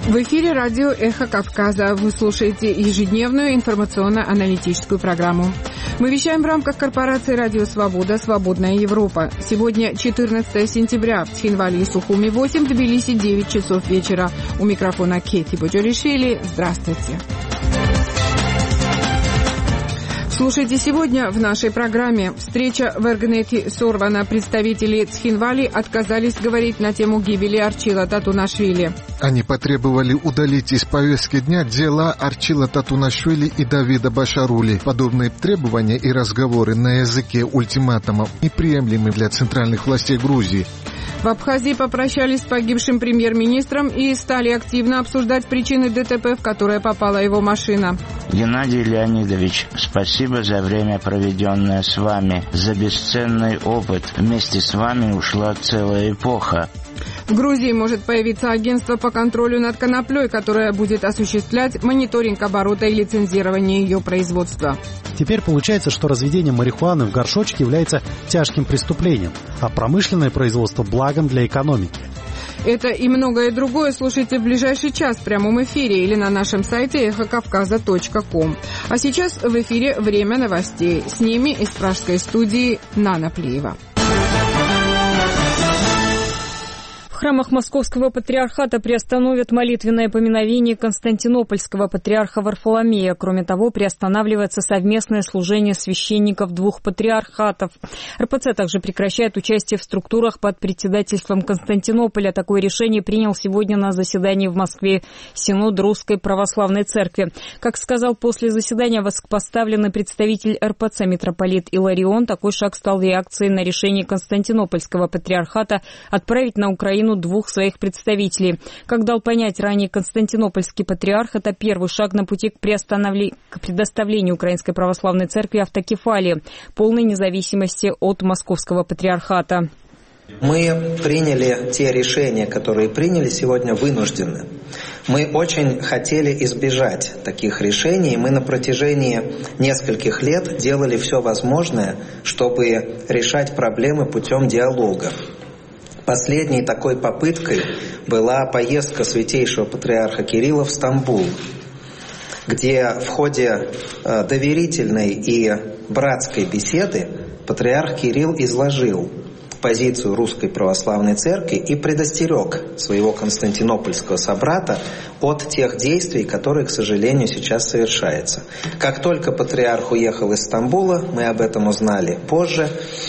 В эфире радио «Эхо Кавказа». Вы слушаете ежедневную информационно-аналитическую программу. Мы вещаем в рамках корпорации «Радио Свобода. Свободная Европа». Сегодня 14 сентября. В Цхинвале и Сухуми 8, в Тбилиси 9 часов вечера. У микрофона Кети Боджоришвили. Здравствуйте. Слушайте сегодня в нашей программе. Встреча в Эргнете сорвана. Представители Цхинвали отказались говорить на тему гибели Арчила Татунашвили. Они потребовали удалить из повестки дня дела Арчила Татунашвили и Давида Башарули. Подобные требования и разговоры на языке ультиматумов неприемлемы для центральных властей Грузии. В Абхазии попрощались с погибшим премьер-министром и стали активно обсуждать причины ДТП, в которое попала его машина. Геннадий Леонидович, спасибо за время, проведенное с вами, за бесценный опыт. Вместе с вами ушла целая эпоха. В Грузии может появиться агентство по контролю над коноплей, которое будет осуществлять мониторинг оборота и лицензирование ее производства. Теперь получается, что разведение марихуаны в горшочке является тяжким преступлением, а промышленное производство – благом для экономики. Это и многое другое слушайте в ближайший час в прямом эфире или на нашем сайте эхокавказа.ком. А сейчас в эфире «Время новостей». С ними из пражской студии Нана Плиева. В храмах Московского патриархата приостановят молитвенное поминовение константинопольского патриарха Варфоломея. Кроме того, приостанавливается совместное служение священников двух патриархатов. РПЦ также прекращает участие в структурах под председательством Константинополя. Такое решение принял сегодня на заседании в Москве Синод Русской Православной Церкви. Как сказал после заседания высокопоставленный представитель РПЦ митрополит Иларион, такой шаг стал реакцией на решение Константинопольского патриархата отправить на Украину двух своих представителей. Как дал понять ранее Константинопольский патриарх, это первый шаг на пути к предоставлению Украинской Православной Церкви автокефалии, полной независимости от Московского патриархата. Мы приняли те решения, которые приняли сегодня, вынуждены. Мы очень хотели избежать таких решений. Мы на протяжении нескольких лет делали все возможное, чтобы решать проблемы путем диалога. Последней такой попыткой была поездка святейшего патриарха Кирилла в Стамбул, где в ходе доверительной и братской беседы патриарх Кирилл изложил позицию Русской Православной Церкви и предостерег своего константинопольского собрата от тех действий, которые, к сожалению, сейчас совершаются. Как только патриарх уехал из Стамбула, мы об этом узнали позже,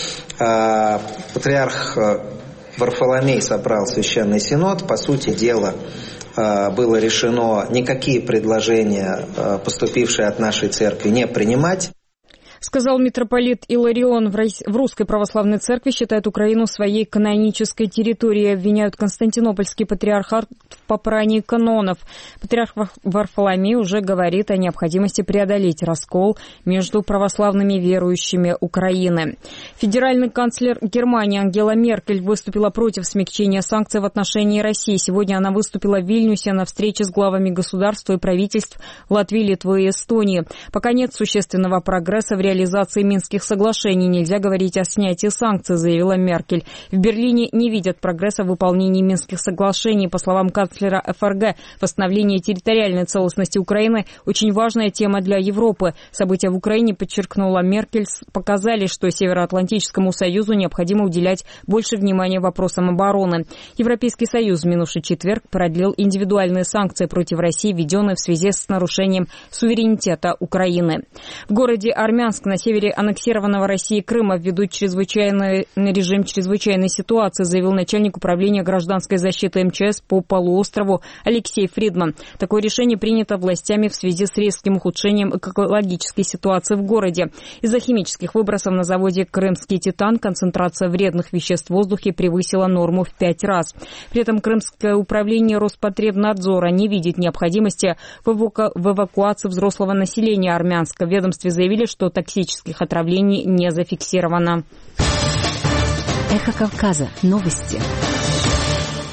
патриарх Варфоломей собрал Священный Синод. По сути дела, было решено никакие предложения, поступившие от нашей церкви, не принимать. Сказал митрополит Иларион. В Русской Православной Церкви считают Украину своей канонической территорией. Обвиняют Константинопольский патриархат в попрании канонов. Патриарх Варфоломей уже говорит о необходимости преодолеть раскол между православными верующими Украины. Федеральный канцлер Германии Ангела Меркель выступила против смягчения санкций в отношении России. Сегодня она выступила в Вильнюсе на встрече с главами государств и правительств Латвии, Литвы и Эстонии. Пока нет существенного прогресса в реализации Минских соглашений. Нельзя говорить о снятии санкций, заявила Меркель. В Берлине не видят прогресса в выполнении Минских соглашений. По словам канцлера ФРГ, восстановление территориальной целостности Украины – очень важная тема для Европы. События в Украине, подчеркнула Меркель, показали, что Североатлантическому союзу необходимо уделять больше внимания вопросам обороны. Европейский союз в минувший четверг продлил индивидуальные санкции против России, введенные в связи с нарушением суверенитета Украины. В городе Армянск на севере аннексированного Россией Крыма введут режим чрезвычайной ситуации, заявил начальник управления гражданской защиты МЧС по полуострову Алексей Фридман. Такое решение принято властями в связи с резким ухудшением экологической ситуации в городе. Из-за химических выбросов на заводе «Крымский Титан» концентрация вредных веществ в воздухе превысила норму в 5 раз. При этом Крымское управление Роспотребнадзора не видит необходимости в эвакуации взрослого населения Армянска. В ведомстве заявили, что токсических отравлений не зафиксировано. Эхо Кавказа. Новости.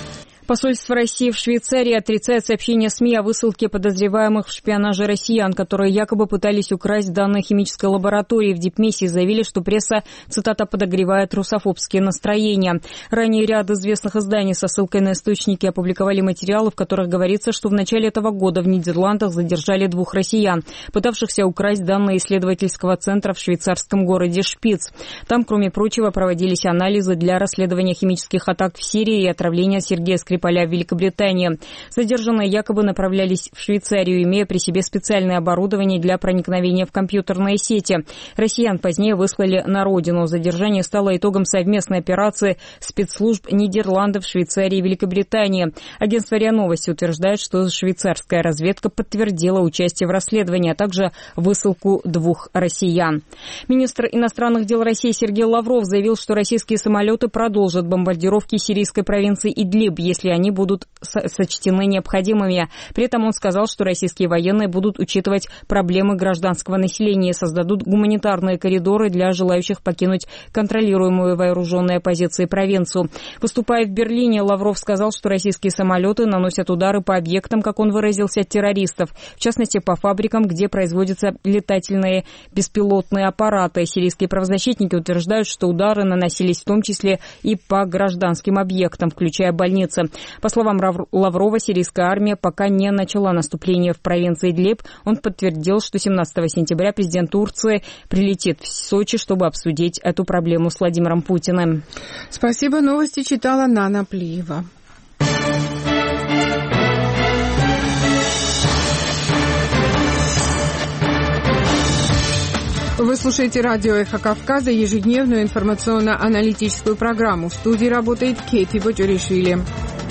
Посольство России в Швейцарии отрицает сообщение СМИ о высылке подозреваемых в шпионаже россиян, которые якобы пытались украсть данные химической лаборатории. В Дипмиссии заявили, что пресса, цитата, подогревает русофобские настроения. Ранее ряд известных изданий со ссылкой на источники опубликовали материалы, в которых говорится, что в начале этого года в Нидерландах задержали 2 россиян, пытавшихся украсть данные исследовательского центра в швейцарском городе Шпиц. Там, кроме прочего, проводились анализы для расследования химических атак в Сирии и отравления Сергея Скрипаля в Великобритании. Задержанные якобы направлялись в Швейцарию, имея при себе специальное оборудование для проникновения в компьютерные сети. Россиян позднее выслали на родину. Задержание стало итогом совместной операции спецслужб Нидерландов, Швейцарии и Великобритании. Агентство РИА Новости утверждает, что швейцарская разведка подтвердила участие в расследовании, а также высылку 2 россиян. Министр иностранных дел России Сергей Лавров заявил, что российские самолеты продолжат бомбардировки сирийской провинции Идлиб, если они будут сочтены необходимыми. При этом он сказал, что российские военные будут учитывать проблемы гражданского населения и создадут гуманитарные коридоры для желающих покинуть контролируемую вооруженной оппозицией провинцию. Выступая в Берлине, Лавров сказал, что российские самолеты наносят удары по объектам, как он выразился, террористов, в частности, по фабрикам, где производятся летательные беспилотные аппараты. Сирийские правозащитники утверждают, что удары наносились в том числе и по гражданским объектам, включая больницы. По словам Лаврова, сирийская армия пока не начала наступление в провинции Идлиб. Он подтвердил, что 17 сентября президент Турции прилетит в Сочи, чтобы обсудить эту проблему с Владимиром Путиным. Спасибо. Новости читала Нана Плиева. Вы слушаете радио «Эхо Кавказа», ежедневную информационно-аналитическую программу. В студии работает Кейти Бочуришвили.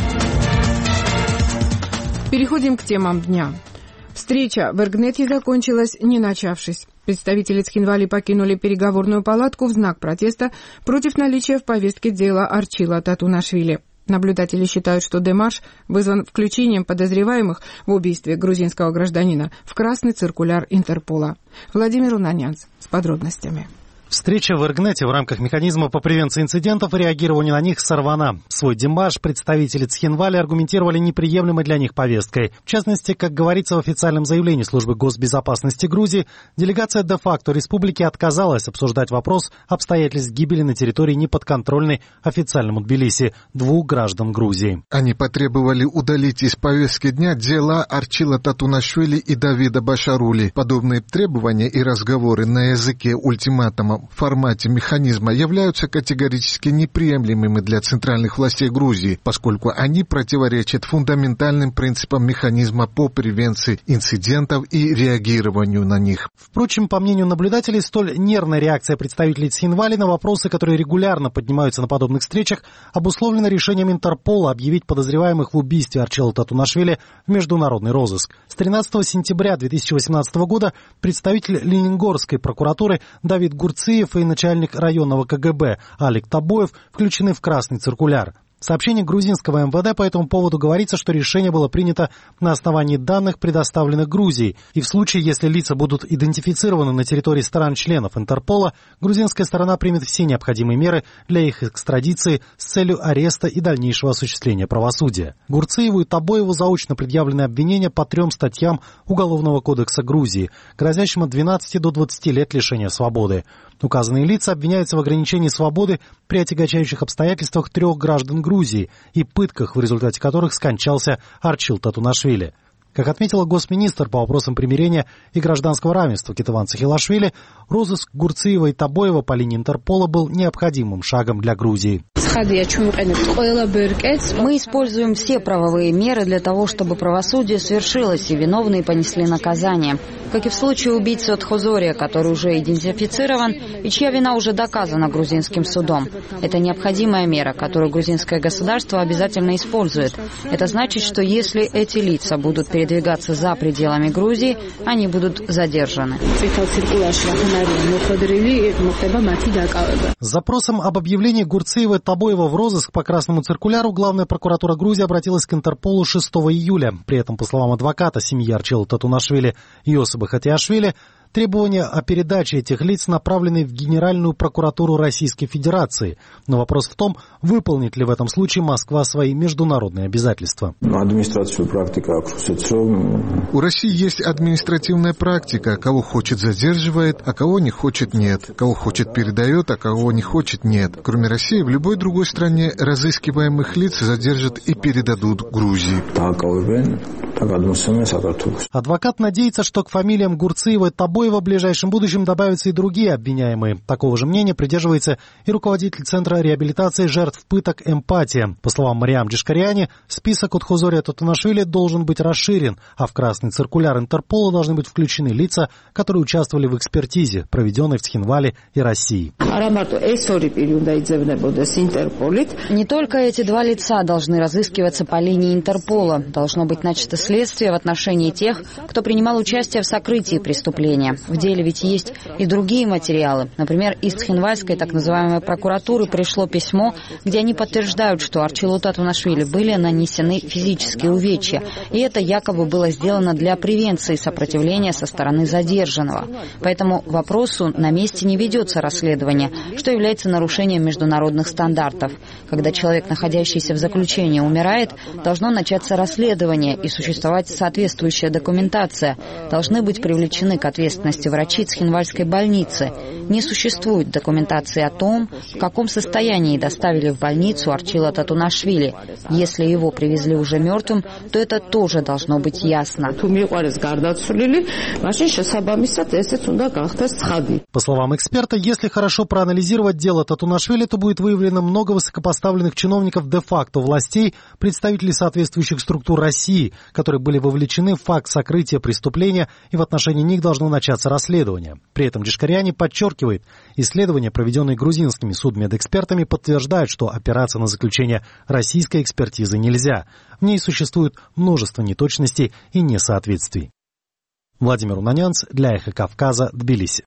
Переходим к темам дня. Встреча в Эргнете закончилась, не начавшись. Представители Цхинвали покинули переговорную палатку в знак протеста против наличия в повестке дела Арчила Татунашвили. Наблюдатели считают, что демарш вызван включением подозреваемых в убийстве грузинского гражданина в красный циркуляр Интерпола. Владимир Унанянц с подробностями. Встреча в Эргнете в рамках механизма по превенции инцидентов и реагированию на них сорвана. Свой демарш представители Цхинвали аргументировали неприемлемой для них повесткой. В частности, как говорится в официальном заявлении службы госбезопасности Грузии, делегация де-факто республики отказалась обсуждать вопрос обстоятельств гибели на территории неподконтрольной официальному Тбилиси 2 граждан Грузии. Они потребовали удалить из повестки дня дела Арчила Татунашвили и Давида Башарули. Подобные требования и разговоры на языке ультиматума в формате механизма являются категорически неприемлемыми для центральных властей Грузии, поскольку они противоречат фундаментальным принципам механизма по превенции инцидентов и реагированию на них. Впрочем, по мнению наблюдателей, столь нервная реакция представителей Цхинвали на вопросы, которые регулярно поднимаются на подобных встречах, обусловлена решением Интерпола объявить подозреваемых в убийстве Арчила Татунашвили в международный розыск. С 13 сентября 2018 года представитель Ленингорской прокуратуры Давид Гурциев и начальник районного КГБ Алик Табоев включены в красный циркуляр. В сообщении грузинского МВД по этому поводу говорится, что решение было принято на основании данных, предоставленных Грузией, и в случае, если лица будут идентифицированы на территории стран-членов Интерпола, грузинская сторона примет все необходимые меры для их экстрадиции с целью ареста и дальнейшего осуществления правосудия. Гурциеву и Табоеву заочно предъявлены обвинения по 3 статьям Уголовного кодекса Грузии, грозящим от 12 до 20 лет лишения свободы. Указанные лица обвиняются в ограничении свободы при отягчающих обстоятельствах 3 граждан Грузии и пытках, в результате которых скончался Арчил Татунашвили. Как отметила госминистр по вопросам примирения и гражданского равенства Кетыван Цахилашвили, розыск Гурциева и Табоева по линии Интерпола был необходимым шагом для Грузии. Мы используем все правовые меры для того, чтобы правосудие свершилось и виновные понесли наказание. Как и в случае убийцы Отхозория, который уже идентифицирован и чья вина уже доказана грузинским судом. Это необходимая мера, которую грузинское государство обязательно использует. Это значит, что если эти лица будут передвигаться за пределами Грузии, они будут задержаны. С запросом об объявлении Гурциева и Табоева в розыск по красному циркуляру главная прокуратура Грузии обратилась к Интерполу 6 июля. При этом, по словам адвоката семьи Арчила Татунашвили Йосипа Хатиашвили, требования о передаче этих лиц направлены в Генеральную прокуратуру Российской Федерации. Но вопрос в том, выполнит ли в этом случае Москва свои международные обязательства. У России есть административная практика. Кого хочет, задерживает, а кого не хочет, нет. Кого хочет, передает, а кого не хочет, нет. Кроме России, в любой другой стране разыскиваемых лиц задержат и передадут Грузии. Адвокат надеется, что к фамилиям Гурцеева и Табоева в ближайшем будущем добавятся и другие обвиняемые. Такого же мнения придерживается и руководитель Центра реабилитации жертв пыток «Эмпатия». По словам Мариам Джишкариани, список Утхозория Татунашвили должен быть расширен, а в красный циркуляр Интерпола должны быть включены лица, которые участвовали в экспертизе, проведенной в Цхинвале и России. Не только эти два лица должны разыскиваться по линии Интерпола. Должно быть начато следствие в отношении тех, кто принимал участие в сокрытии преступления. В деле ведь есть и другие материалы. Например, из Цхинвальской так называемой прокуратуры пришло письмо, где они подтверждают, что Арчилу Татунашвили были нанесены физические увечья. И это якобы было сделано для превенции сопротивления со стороны задержанного. Поэтому вопросу на месте не ведется расследование, что является нарушением международных стандартов. Когда человек, находящийся в заключении, умирает, должно начаться расследование и существовать соответствующая документация. Должны быть привлечены к ответственности врачи Цхинвальской больницы. Не существует документации о том, в каком состоянии доставили в больницу Арчила Татунашвили. Если его привезли уже мертвым, то это тоже должно быть ясно. По словам эксперта, если хорошо проанализировать дело Татунашвили, то будет выявлено много высокопоставленных чиновников де-факто властей, представителей соответствующих структур России, которые были вовлечены в факт сокрытия преступления, и в отношении них должно начаться расследование. При этом Джишкариани подчеркивает, исследования, проведенные грузинскими судмедэкспертами, подтверждают, что опираться на заключение российской экспертизы нельзя. В ней существует множество неточностей и несоответствий. Владимир Унанянц для «Эхо Кавказа», Тбилиси.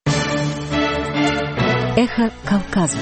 «Эхо Кавказа».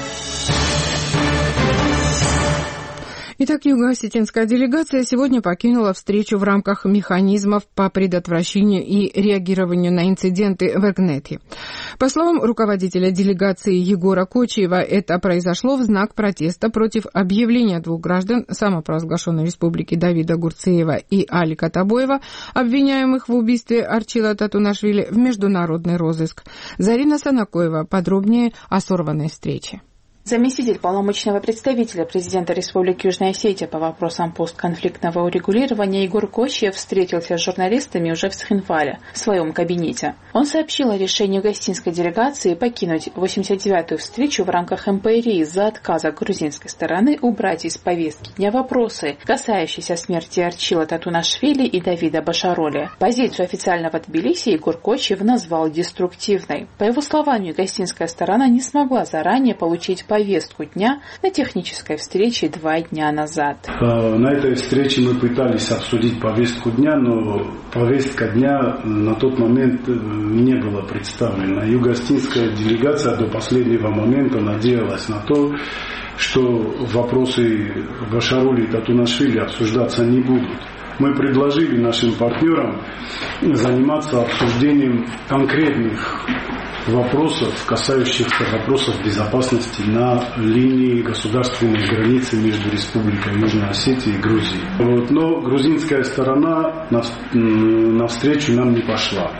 Итак, юго-осетинская делегация сегодня покинула встречу в рамках механизмов по предотвращению и реагированию на инциденты в Эргнете. По словам руководителя делегации Егора Кочиева, это произошло в знак протеста против объявления двух граждан самопровозглашенной республики Давида Гурцеева и Алика Табоева, обвиняемых в убийстве Арчила Татунашвили, в международный розыск. Зарина Санакоева подробнее о сорванной встрече. Заместитель полномочного представителя президента Республики Южная Осетия по вопросам постконфликтного урегулирования Егор Кочиев встретился с журналистами уже в Цхинвале, в своем кабинете. Он сообщил о решении гостинской делегации покинуть 89-ю встречу в рамках МПРИ из-за отказа грузинской стороны убрать из повестки дня вопросы, касающиеся смерти Арчила Татунашвили и Давида Башароли. Позицию официального Тбилиси Егор Кочиев назвал деструктивной. По его словам, гостинская сторона не смогла заранее получить повестку дня на технической встрече 2 дня назад. На этой встрече мы пытались обсудить повестку дня, но повестка дня на тот момент не была представлена. Юго-осетинская делегация до последнего момента надеялась на то, что вопросы Башароли и Татунашвили обсуждаться не будут. Мы предложили нашим партнерам заниматься обсуждением конкретных вопросов, касающихся вопросов безопасности на линии государственной границы между Республикой Южная Осетия и Грузией. Но грузинская сторона навстречу нам не пошла.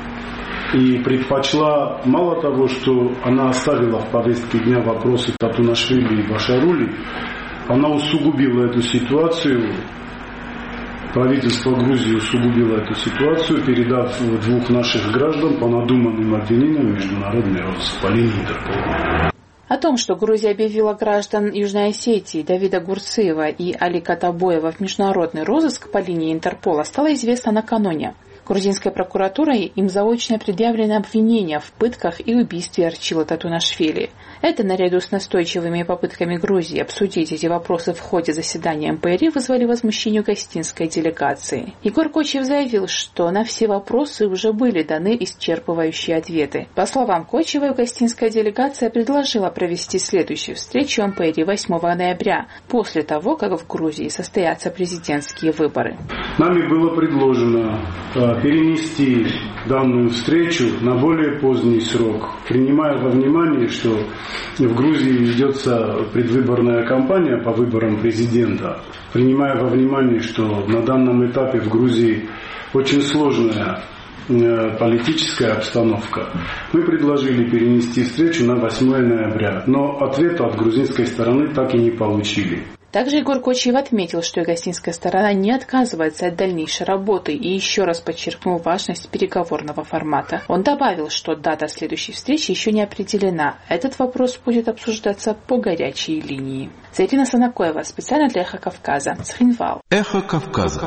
И предпочла, мало того, что она оставила в повестке дня вопросы Татунашвили и Башароли, она усугубила эту ситуацию. Правительство Грузии усугубило эту ситуацию, передав 2 наших граждан по надуманным обвинениям в международный розыск по линии Интерпола. О том, что Грузия объявила граждан Южной Осетии Давида Гурцеева и Алика Табоева в международный розыск по линии Интерпола, стало известно накануне. Грузинской прокуратурой им заочно предъявлено обвинение в пытках и убийстве Арчила Татунашвили. Это, наряду с настойчивыми попытками Грузии обсудить эти вопросы в ходе заседания МПРИ, вызвали возмущение гостинской делегации. Егор Кочиев заявил, что на все вопросы уже были даны исчерпывающие ответы. По словам Кочиева, гостинская делегация предложила провести следующую встречу МПРИ 8 ноября, после того, как в Грузии состоятся президентские выборы. Нами было предложено перенести данную встречу на более поздний срок, принимая во внимание, что в Грузии ведется предвыборная кампания по выборам президента, принимая во внимание, что на данном этапе в Грузии очень сложная политическая обстановка, мы предложили перенести встречу на 8 ноября, но ответа от грузинской стороны так и не получили. Также Егор Кочиев отметил, что югославянская сторона не отказывается от дальнейшей работы и еще раз подчеркнул важность переговорного формата. Он добавил, что дата следующей встречи еще не определена. Этот вопрос будет обсуждаться по горячей линии. Зарина Санакоева, специально для «Эхо Кавказа», Цхинвал. «Эхо Кавказа».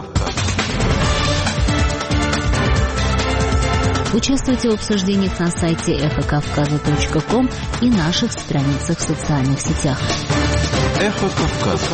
Участвуйте в обсуждениях на сайте эхокавказа.ком и наших страницах в социальных сетях. Эхо Кавказа.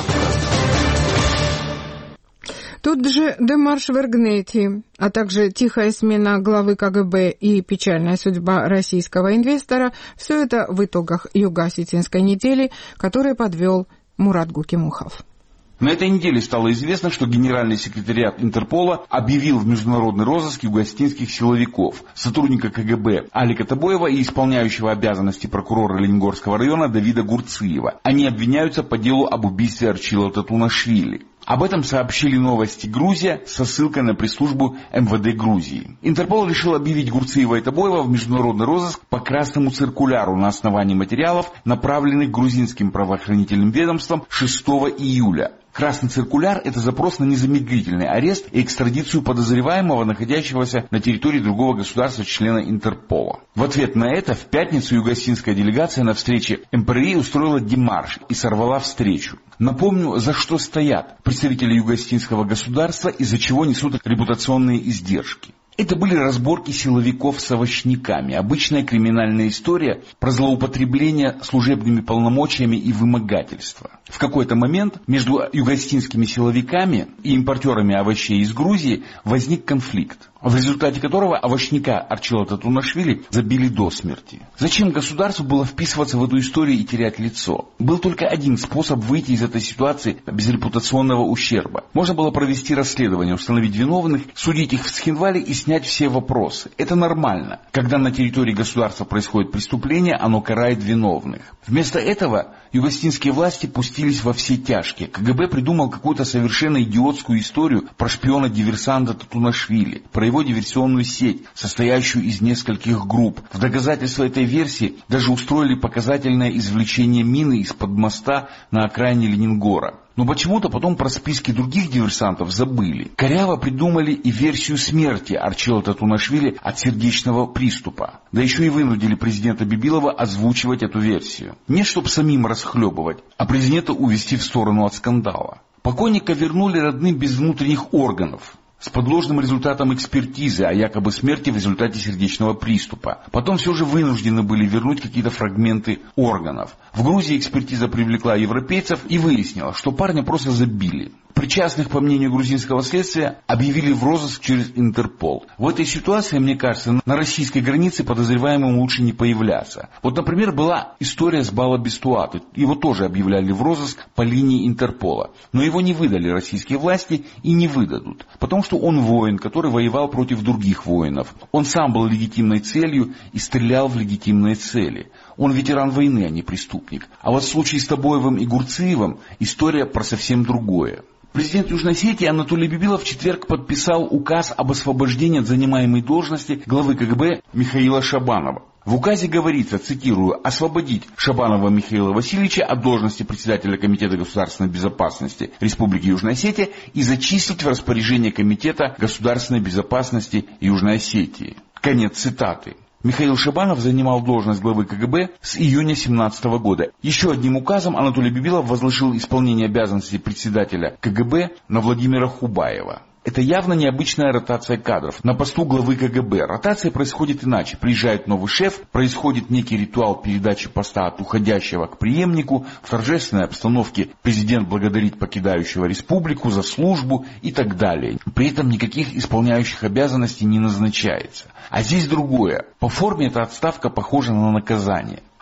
Тут же демарш в Эргнете, а также тихая смена главы КГБ и печальная судьба российского инвестора – все это в итогах Юго-Осетинской недели, который подвел Мурат Гукимухов. На этой неделе стало известно, что Генеральный секретариат Интерпола объявил в международный розыск юго-осетинских силовиков, сотрудника КГБ Алика Табоева и исполняющего обязанности прокурора Лениногорского района Давида Гурциева. Они обвиняются по делу об убийстве Арчила Татунашвили. Об этом сообщили «Новости Грузия» со ссылкой на пресс-службу МВД Грузии. Интерпол решил объявить Гурциева и Табоева в международный розыск по красному циркуляру на основании материалов, направленных грузинским правоохранительным ведомством 6 июля. Красный циркуляр – это запрос на незамедлительный арест и экстрадицию подозреваемого, находящегося на территории другого государства-члена Интерпола. В ответ на это в пятницу юго-осетинская делегация на встрече МПРИ устроила демарш и сорвала встречу. Напомню, за что стоят представители юго-осетинского государства и за чего несут репутационные издержки. Это были разборки силовиков с овощниками, обычная криминальная история про злоупотребление служебными полномочиями и вымогательство. В какой-то момент между юго-осетинскими силовиками и импортерами овощей из Грузии возник конфликт, в результате которого овощника Арчила Татунашвили забили до смерти. Зачем государству было вписываться в эту историю и терять лицо? Был только один способ выйти из этой ситуации без репутационного ущерба. Можно было провести расследование, установить виновных, судить их в Цхинвале и снять все вопросы. Это нормально. Когда на территории государства происходит преступление, оно карает виновных. Вместо этого юго-осетинские власти пустились во все тяжкие. КГБ придумал какую-то совершенно идиотскую историю про шпиона-диверсанта Татунашвили, про его диверсионную сеть, состоящую из нескольких групп. В доказательство этой версии даже устроили показательное извлечение мины из-под моста на окраине Ленингора. Но почему-то потом про списки других диверсантов забыли. Коряво придумали и версию смерти Арчила Татунашвили от сердечного приступа. Да еще и вынудили президента Бибилова озвучивать эту версию. Не чтобы самим расхлебывать, а президента увести в сторону от скандала. Покойника вернули родным без внутренних органов, с подложным результатом экспертизы о якобы смерти в результате сердечного приступа. Потом все же вынуждены были вернуть какие-то фрагменты органов. В Грузии экспертиза привлекла европейцев и выяснила, что парня просто забили. Причастных, по мнению грузинского следствия, объявили в розыск через Интерпол. В этой ситуации, мне кажется, на российской границе подозреваемым лучше не появляться. Вот, например, была история с Бала Бестуаты. Его тоже объявляли в розыск по линии Интерпола. Но его не выдали российские власти и не выдадут. Потому что он воин, который воевал против других воинов. Он сам был легитимной целью и стрелял в легитимные цели. Он ветеран войны, а не преступник. А вот в случае с Табоевым и Гурциевым история про совсем другое. Президент Южной Осетии Анатолий Бибилов в четверг подписал указ об освобождении от занимаемой должности главы КГБ Михаила Шабанова. В указе говорится, цитирую, «освободить Шабанова Михаила Васильевича от должности председателя Комитета государственной безопасности Республики Южная Осетия и зачислить в распоряжение Комитета государственной безопасности Южной Осетии». Конец цитаты. Михаил Шабанов занимал должность главы КГБ с июня 2017 года. Еще одним указом Анатолий Бибилов возложил исполнение обязанностей председателя КГБ на Владимира Хубаева. Это явно необычная ротация кадров на посту главы КГБ. Ротация происходит иначе. Приезжает новый шеф, происходит некий ритуал передачи поста от уходящего к преемнику. В торжественной обстановке президент благодарит покидающего республику за службу и так далее. При этом никаких исполняющих обязанностей не назначается. А здесь другое. По форме эта отставка похожа на наказание.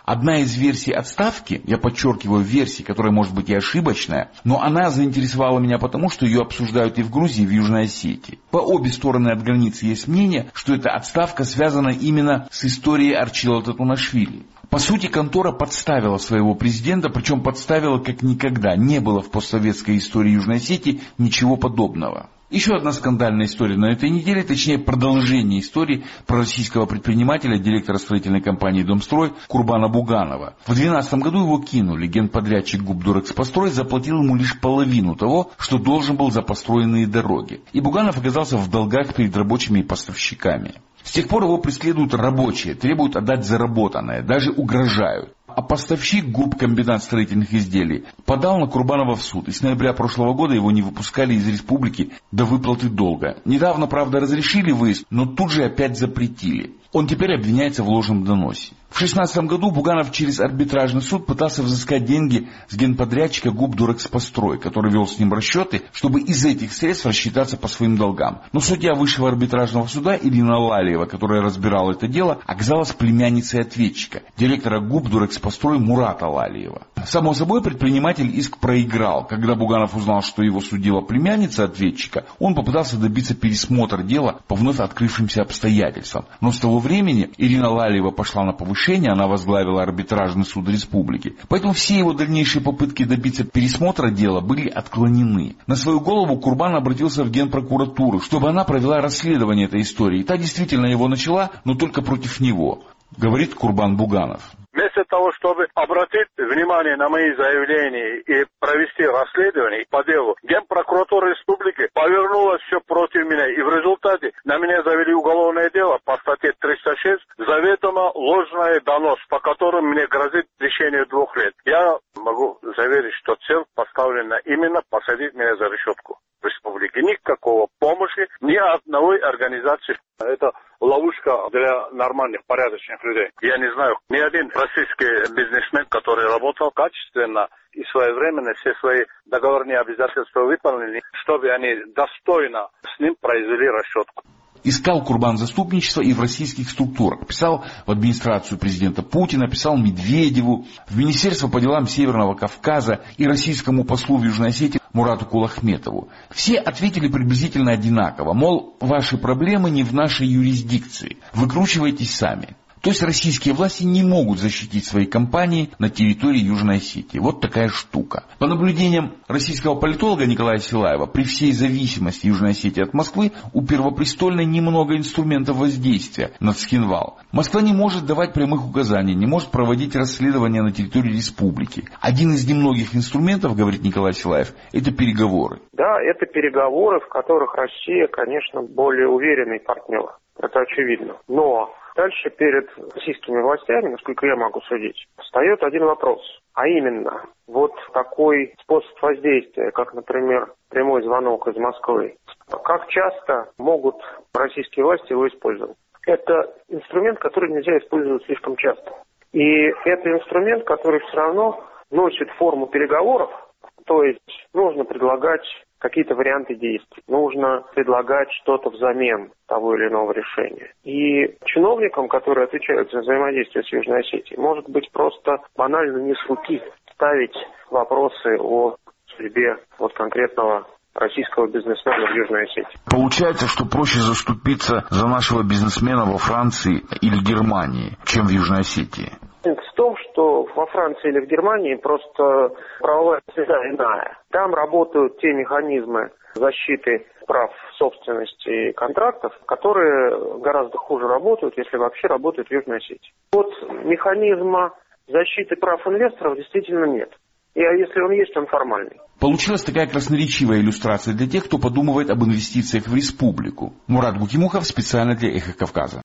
Одна из версий отставки, я подчеркиваю, версий, которая может быть и ошибочная, но она заинтересовала меня потому, что ее обсуждают и в Грузии, и в Южной Осетии. По обе стороны от границы есть мнение, что эта отставка связана именно с историей Арчила Татунашвили. По сути, контора подставила своего президента, причем подставила как никогда. Не было в постсоветской истории Южной Осетии ничего подобного. Еще одна скандальная история на этой неделе, точнее продолжение истории про российского предпринимателя, директора строительной компании «Домстрой» Курбана Буганова. В 2012 году его кинули. Генподрядчик ГУП «Дурэкспострой» заплатил ему лишь половину того, что должен был за построенные дороги. И Буганов оказался в долгах перед рабочими и поставщиками. С тех пор его преследуют рабочие, требуют отдать заработанное, даже угрожают. А поставщик ГУП «Комбинат строительных изделий» подал на Курбанова в суд, и с ноября прошлого года его не выпускали из республики до выплаты долга. Недавно, правда, разрешили выезд, но тут же опять запретили. Он теперь обвиняется в ложном доносе. В 2016 году Буганов через арбитражный суд пытался взыскать деньги с генподрядчика ГУП «Дурэкспострой», который вел с ним расчеты, чтобы из этих средств рассчитаться по своим долгам. Но судья высшего арбитражного суда Ирина Лалиева, которая разбирала это дело, оказалась племянницей ответчика, директора ГУП «Дурэкспострой» Мурата Лалиева. Само собой, предприниматель иск проиграл. Когда Буганов узнал, что его судила племянница ответчика, он попытался добиться пересмотра дела по вновь открывшимся обстоятельствам. Но с того времени Ирина Лалиева пошла на повышение, она возглавила арбитражный суд республики. Поэтому все его дальнейшие попытки добиться пересмотра дела были отклонены. На свою голову Курбан обратился в Генпрокуратуру, чтобы она провела расследование этой истории. И та действительно его начала, но только против него, говорит Курбан Буганов. Вместо того, чтобы обратить внимание на мои заявления и провести расследование по делу, Генпрокуратура республики повернула все против меня. И в результате на меня завели уголовное дело по статье 306, заведомо ложный донос, по которому мне грозит лишение 2 лет. Я могу заверить, что цель поставлена именно посадить меня за решетку в республике. Никакого помощи ни одной организации. Это ловушка для нормальных, порядочных людей. Я не знаю, ни один российский бизнесмен, который работал качественно и своевременно все свои договорные обязательства выполнили, чтобы они достойно с ним произвели расчетку. Искал Курбан заступничество и в российских структурах. Писал в администрацию президента Путина, писал Медведеву, в Министерство по делам Северного Кавказа и российскому послу в Южной Осетии Мурату Кулахметову. Все ответили приблизительно одинаково, мол, ваши проблемы не в нашей юрисдикции, выкручивайтесь сами. То есть российские власти не могут защитить свои компании на территории Южной Осетии. Вот такая штука. По наблюдениям российского политолога Николая Силаева, при всей зависимости Южной Осетии от Москвы, у Первопрестольной немного инструментов воздействия на Цхинвал. Москва не может давать прямых указаний, не может проводить расследования на территории республики. Один из немногих инструментов, говорит Николай Силаев, это переговоры. Да, это переговоры, в которых Россия, конечно, более уверенный партнер. Это очевидно. Но дальше перед российскими властями, насколько я могу судить, встает один вопрос. А именно, вот такой способ воздействия, как, например, прямой звонок из Москвы, как часто могут российские власти его использовать? Это инструмент, который нельзя использовать слишком часто. И это инструмент, который все равно носит форму переговоров, то есть нужно предлагать какие-то варианты действий. Нужно предлагать что-то взамен того или иного решения. И чиновникам, которые отвечают за взаимодействие с Южной Осетией, может быть просто банально не с руки ставить вопросы о судьбе вот конкретного российского бизнесмена в Южной Осетии. Получается, что проще заступиться за нашего бизнесмена во Франции или Германии, чем в Южной Осетии. В том, что во Франции или в Германии просто правовая среда иная. Там работают те механизмы защиты прав собственности и контрактов, которые гораздо хуже работают, если вообще работают в Южной Осетии. Вот механизма защиты прав инвесторов действительно нет. И если он есть, он формальный. Получилась такая красноречивая иллюстрация для тех, кто подумывает об инвестициях в республику. Мурат Гукимухов специально для «Эхо Кавказа».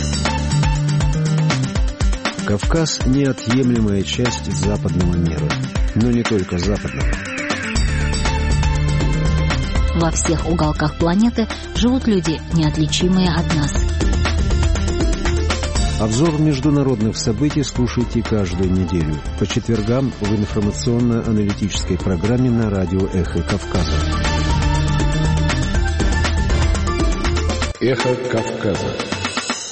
Кавказ – неотъемлемая часть западного мира, но не только западного. Во всех уголках планеты живут люди, неотличимые от нас. Обзор международных событий слушайте каждую неделю по четвергам в информационно-аналитической программе на радио «Эхо Кавказа». «Эхо Кавказа».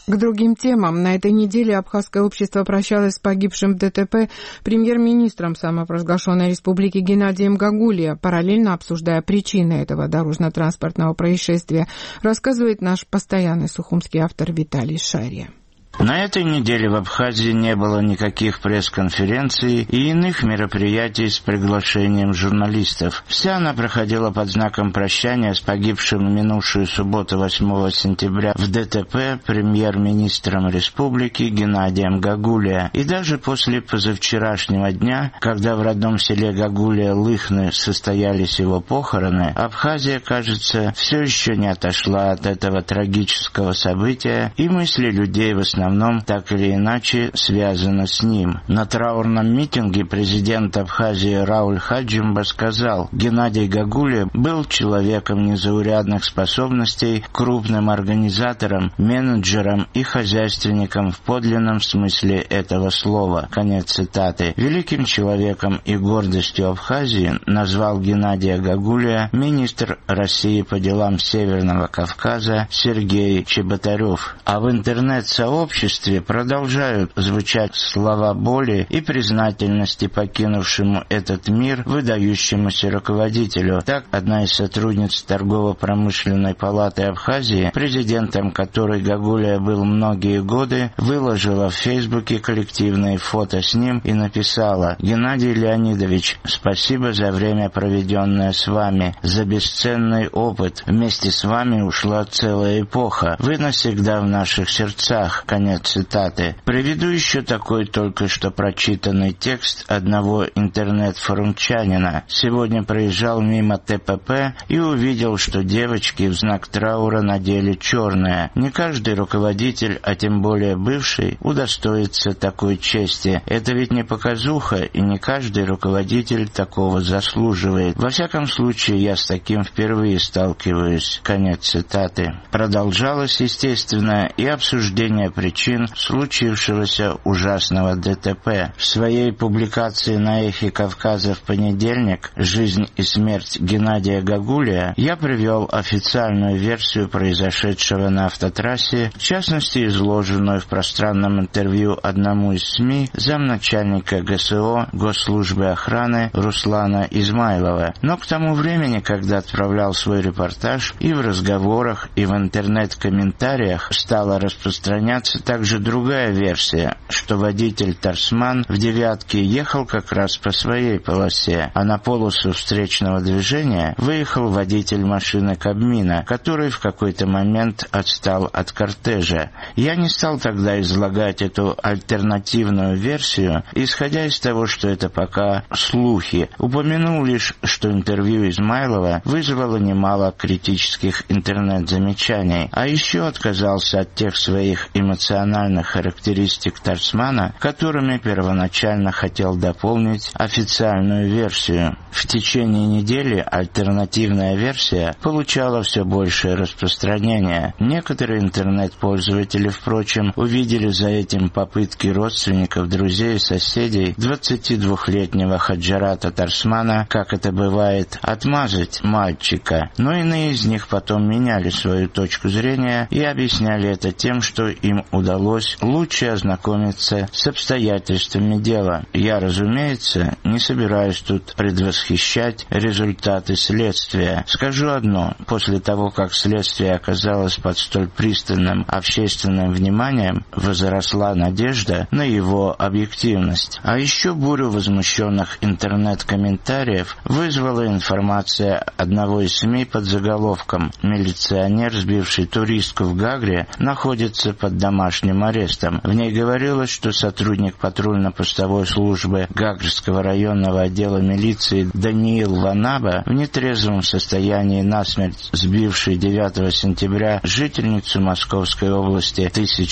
К другим темам. На этой неделе Абхазское общество прощалось с погибшим в ДТП премьер-министром самопровозглашенной республики Геннадием Гагулия, параллельно обсуждая причины этого дорожно-транспортного происшествия, рассказывает наш постоянный сухумский автор Виталий Шария. На этой неделе в Абхазии не было никаких пресс-конференций и иных мероприятий с приглашением журналистов. Вся она проходила под знаком прощания с погибшим в минувшую субботу 8 сентября в ДТП премьер-министром республики Геннадием Гагулия. И даже после позавчерашнего дня, когда в родном селе Гагулия Лыхны состоялись его похороны, Абхазия, кажется, все еще не отошла от этого трагического события, и мысли людей в основном так или иначе связано с ним. На траурном митинге президент Абхазии Рауль Хаджимба сказал: Геннадий Гагулия был человеком незаурядных способностей, крупным организатором, менеджером и хозяйственником в подлинном смысле этого слова. Конец цитаты. Великим человеком и гордостью Абхазии назвал Геннадия Гагулия министр России по делам Северного Кавказа Сергей Чеботарев. А в интернет-сообществе продолжают звучать слова боли и признательности покинувшему этот мир выдающемуся руководителю. Так, одна из сотрудниц торгово-промышленной палаты Абхазии, президентом которой Гагулия был многие годы, выложила в Фейсбуке коллективные фото с ним и написала: «Геннадий Леонидович, спасибо за время, проведенное с вами, за бесценный опыт. Вместе с вами ушла целая эпоха. Вы навсегда в наших сердцах». Конец цитаты. Приведу еще такой только что прочитанный текст одного интернет-форумчанина. Сегодня проезжал мимо ТПП и увидел, что девочки в знак траура надели черное. Не каждый руководитель, а тем более бывший, удостоится такой чести. Это ведь не показуха, и не каждый руководитель такого заслуживает. Во всяком случае, я с таким впервые сталкиваюсь. Конец цитаты. Продолжалось, естественно, и обсуждение причин случившегося ужасного ДТП. В своей публикации на «Эхе Кавказа» в понедельник «Жизнь и смерть Геннадия Гагулия» я привел официальную версию произошедшего на автотрассе, в частности изложенную в пространном интервью одному из СМИ замначальника ГСО Госслужбы охраны Руслана Измайлова. Но к тому времени, когда отправлял свой репортаж, и в разговорах, и в интернет-комментариях стала распространяться также другая версия, что водитель Тарсман в «девятке» ехал как раз по своей полосе, а на полосу встречного движения выехал водитель машины Кабмина, который в какой-то момент отстал от кортежа. Я не стал тогда излагать эту альтернативную версию, исходя из того, что это пока слухи. Упомянул лишь, что интервью Измайлова вызвало немало критических интернет-замечаний, а еще отказался от тех своих эмоциональных характеристик Тарсмана, которыми первоначально хотел дополнить официальную версию. В течение недели альтернативная версия получала все большее распространение. Некоторые интернет-пользователи, впрочем, увидели за этим попытки родственников, друзей и соседей 22-летнего Хаджарата Тарсмана, как это бывает, отмазать мальчика. Но иные из них потом меняли свою точку зрения и объясняли это тем, что им удалось лучше ознакомиться с обстоятельствами дела. Я, разумеется, не собираюсь тут предвосхищать результаты следствия. Скажу одно: после того, как следствие оказалось под столь пристальным общественным вниманием, возросла надежда на его объективность. А еще бурю возмущенных интернет-комментариев вызвала информация одного из СМИ под заголовком «Милиционер, сбивший туристку в Гагре, находится под домашним арестом». В ней говорилось, что сотрудник патрульно-постовой службы Гагрского районного отдела милиции Даниил Ванаба в нетрезвом состоянии насмерть сбивший 9 сентября жительницу Московской области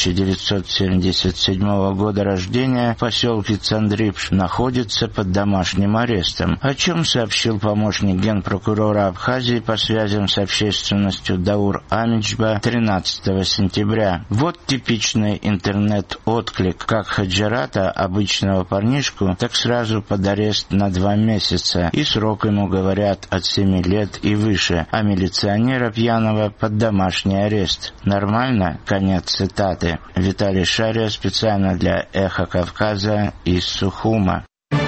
1977 года рождения в поселке Цандрипш находится под домашним арестом, о чем сообщил помощник генпрокурора Абхазии по связям с общественностью Даур Амичба 13 сентября. Вот типичный первичный интернет-отклик как Хаджарата, обычного парнишку, так сразу под арест на 2 месяца, и срок ему, говорят, от 7 лет и выше, а милиционера пьяного под домашний арест. Нормально? Конец цитаты. Виталий Шария специально для «Эхо Кавказа» из Сухума.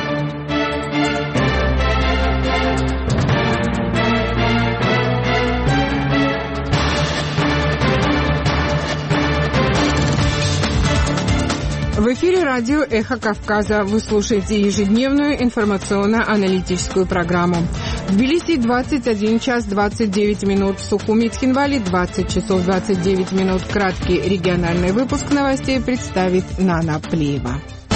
В эфире радио «Эхо Кавказа». Вы слушаете ежедневную информационно-аналитическую программу. В Тбилиси 21 час 29 минут, в Сухуми и Тхинвале 20 часов 29 минут. Краткий региональный выпуск новостей представит Нана Плиева.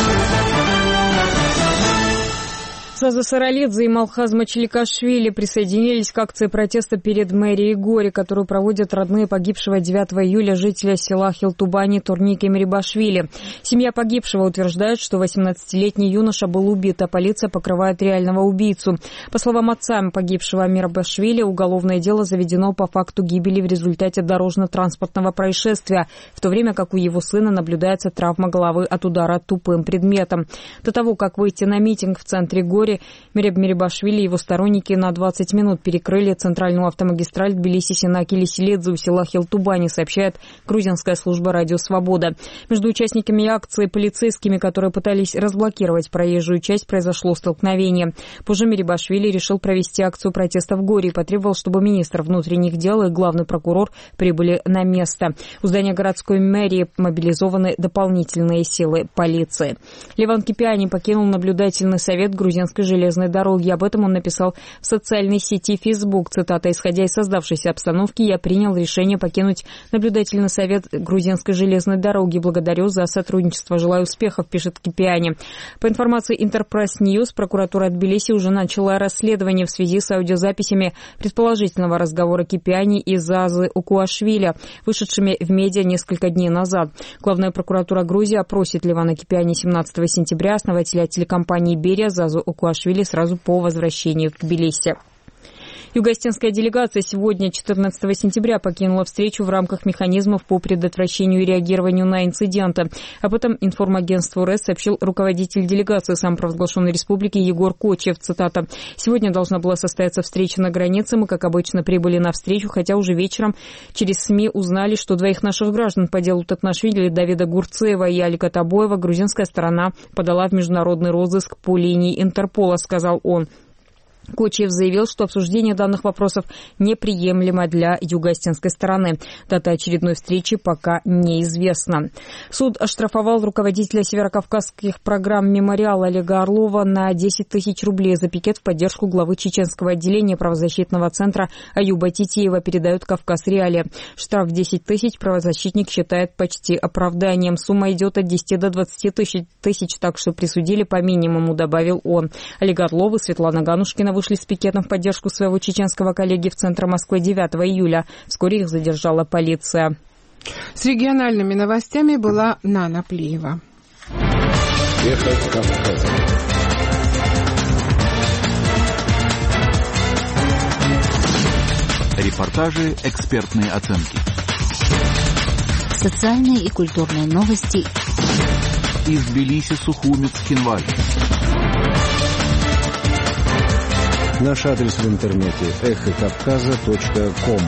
Саза Саралидзе и Малхаз Мачеликашвили присоединились к акции протеста перед мэрией Гори, которую проводят родные погибшего 9 июля жителя села Хилтубани Турники Мирибашвили. Семья погибшего утверждает, что 18-летний юноша был убит, а полиция покрывает реального убийцу. По словам отца погибшего Мирибашвили, уголовное дело заведено по факту гибели в результате дорожно-транспортного происшествия, в то время как у его сына наблюдается травма головы от удара тупым предметом. До того, как выйти на митинг в центре Гори, Мереб Мирибашвили и его сторонники на 20 минут перекрыли центральную автомагистраль Тбилиси-Синаки-Лиселедзе у села Хилтубани, сообщает грузинская служба «Радио Свобода». Между участниками акции и полицейскими, которые пытались разблокировать проезжую часть, произошло столкновение. Позже Мирибашвили решил провести акцию протеста в Горе и потребовал, чтобы министр внутренних дел и главный прокурор прибыли на место. У здания городской мэрии мобилизованы дополнительные силы полиции. Леван Кипиани покинул наблюдательный совет грузинской железной дороги. Об этом он написал в социальной сети Facebook. Цитата: «Исходя из создавшейся обстановки, я принял решение покинуть наблюдательный совет грузинской железной дороги. Благодарю за сотрудничество. Желаю успехов», пишет Кипиани. По информации Интерпресс Ньюс, прокуратура Тбилиси уже начала расследование в связи с аудиозаписями предположительного разговора Кипиани и Зазы Укуашвили, вышедшими в медиа несколько дней назад. Главная прокуратура Грузии опросит Левана Кипиани 17 сентября, основателя телекомпании «Берия» Зазу Укуашвили, сразу по возвращению в Тбилиси. Юго-Остинская делегация сегодня, 14 сентября, покинула встречу в рамках механизмов по предотвращению и реагированию на инциденты. Об этом информагентству РЭС сообщил руководитель делегации самопровозглашенной республики Егор Кочев. Цитата: «Сегодня должна была состояться встреча на границе. Мы, как обычно, прибыли на встречу, хотя уже вечером через СМИ узнали, что 2 наших граждан по делу Татнашвили, Давида Гурцеева и Алика Табоева, грузинская сторона подала в международный розыск по линии Интерпола», сказал он. Кочиев заявил, что обсуждение данных вопросов неприемлемо для юго-остинской стороны. Дата очередной встречи пока неизвестна. Суд оштрафовал руководителя северокавказских программ «Мемориал» Олега Орлова на 10 тысяч рублей за пикет в поддержку главы чеченского отделения правозащитного центра Аюба Титиева, передает «Кавказ Реалии». Штраф в 10 тысяч правозащитник считает почти оправданием. Сумма идет от 10 до 20 тысяч, так что присудили по минимуму, добавил он. Олег Орлов и Светлана Ганушкина вышли с пикетом в поддержку своего чеченского коллеги в центр Москвы 9 июля. Вскоре их задержала полиция. С региональными новостями была Нана Плиева. Эхо Кавказа. Репортажи, экспертные оценки. Социальные и культурные новости из Тбилиси, Сухуми, Тхинвали. Наш адрес в интернете эхокавказа.ком.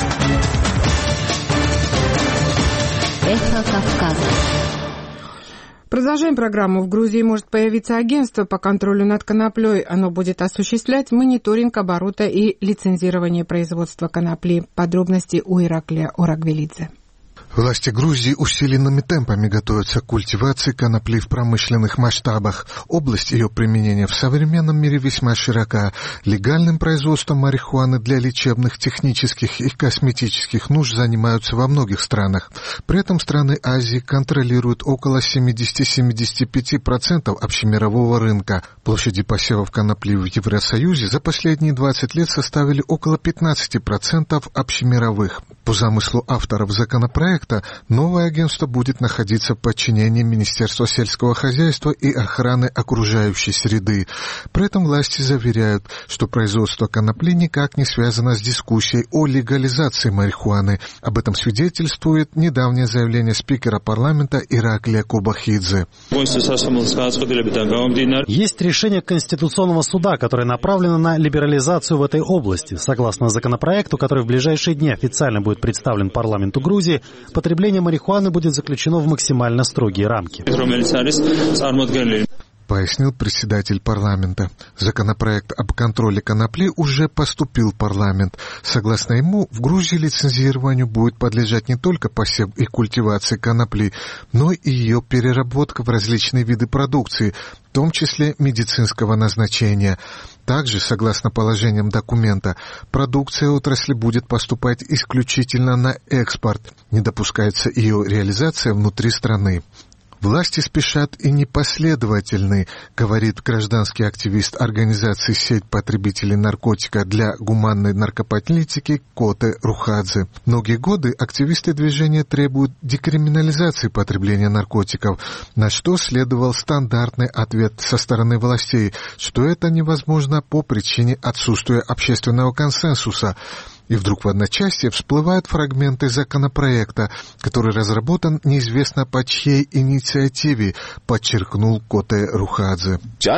Эхо Кавказа. Продолжаем программу. В Грузии может появиться агентство по контролю над коноплей. Оно будет осуществлять мониторинг оборота и лицензирование производства конопли. Подробности у Ираклия Орагвелидзе. Власти Грузии усиленными темпами готовятся к культивации конопли в промышленных масштабах. Область ее применения в современном мире весьма широка. Легальным производством марихуаны для лечебных, технических и косметических нужд занимаются во многих странах. При этом страны Азии контролируют около 70-75% общемирового рынка. Площади посевов конопли в Евросоюзе за последние 20 лет составили около 15% общемировых. По замыслу авторов законопроекта, новое агентство будет находиться в подчинении Министерства сельского хозяйства и охраны окружающей среды. При этом власти заверяют, что производство конопли никак не связано с дискуссией о легализации марихуаны. Об этом свидетельствует недавнее заявление спикера парламента Ираклия Кобахидзе. Есть решение Конституционного суда, которое направлено на либерализацию в этой области. Согласно законопроекту, который в ближайшие дни официально будет представлен парламенту Грузии, потребление марихуаны будет заключено в максимально строгие рамки. Пояснил председатель парламента. Законопроект об контроле конопли уже поступил в парламент. Согласно ему, в Грузии лицензированию будет подлежать не только посев и культивация конопли, но и ее переработка в различные виды продукции, в том числе медицинского назначения. Также, согласно положениям документа, продукция отрасли будет поступать исключительно на экспорт. Не допускается ее реализация внутри страны. Власти спешат и непоследовательны, говорит гражданский активист организации «Сеть потребителей наркотика для гуманной наркополитики» Коте Рухадзе. Многие годы активисты движения требуют декриминализации потребления наркотиков, на что следовал стандартный ответ со стороны властей, что это невозможно по причине отсутствия общественного консенсуса. И вдруг в одночасье всплывают фрагменты законопроекта, который разработан неизвестно по чьей инициативе, подчеркнул Коте Рухадзе.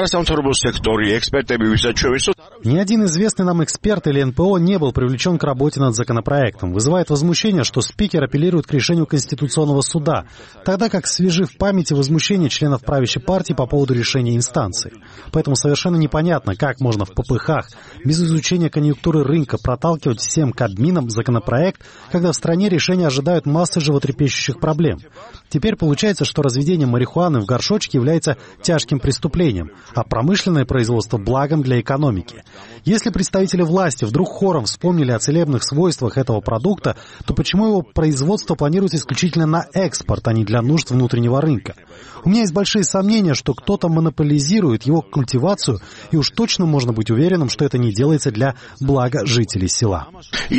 Ни один известный нам эксперт или НПО не был привлечен к работе над законопроектом. Вызывает возмущение, что спикер апеллирует к решению Конституционного суда, тогда как свежи в памяти возмущения членов правящей партии по поводу решения инстанции. Поэтому совершенно непонятно, как можно в попыхах, без изучения конъюнктуры рынка, проталкивать всем Кабминам законопроект, когда в стране решения ожидают массы животрепещущих проблем. Теперь получается, что разведение марихуаны в горшочке является тяжким преступлением, а промышленное производство – благом для экономики. Если представители власти вдруг хором вспомнили о целебных свойствах этого продукта, то почему его производство планируется исключительно на экспорт, а не для нужд внутреннего рынка? У меня есть большие сомнения, что кто-то монополизирует его культивацию, и уж точно можно быть уверенным, что это не делается для блага жителей села.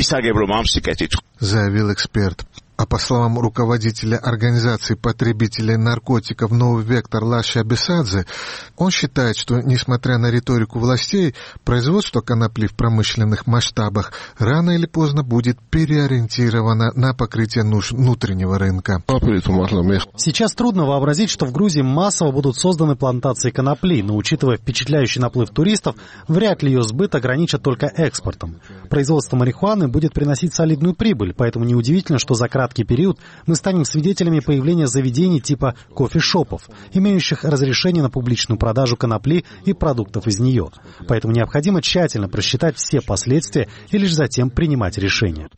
Заявил эксперт. А по словам руководителя организации потребителей наркотиков «Новый вектор» Лаши Абисадзе, он считает, что, несмотря на риторику властей, производство конопли в промышленных масштабах рано или поздно будет переориентировано на покрытие нужд внутреннего рынка. Сейчас трудно вообразить, что в Грузии массово будут созданы плантации конопли, но, учитывая впечатляющий наплыв туристов, вряд ли ее сбыт ограничат только экспортом. Производство марихуаны будет приносить солидную прибыль, поэтому неудивительно, что за краткий период мы станем свидетелями появления заведений типа кофешопов, имеющих разрешение на публичную продажу конопли и продуктов из нее. Поэтому необходимо тщательно просчитать все последствия и лишь затем принимать решения.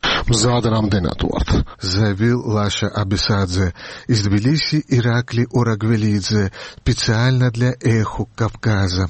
Заявил Лаша Абисадзе. Из Тбилиси Иракли Орагвелидзе. Специально для «Эхо Кавказа».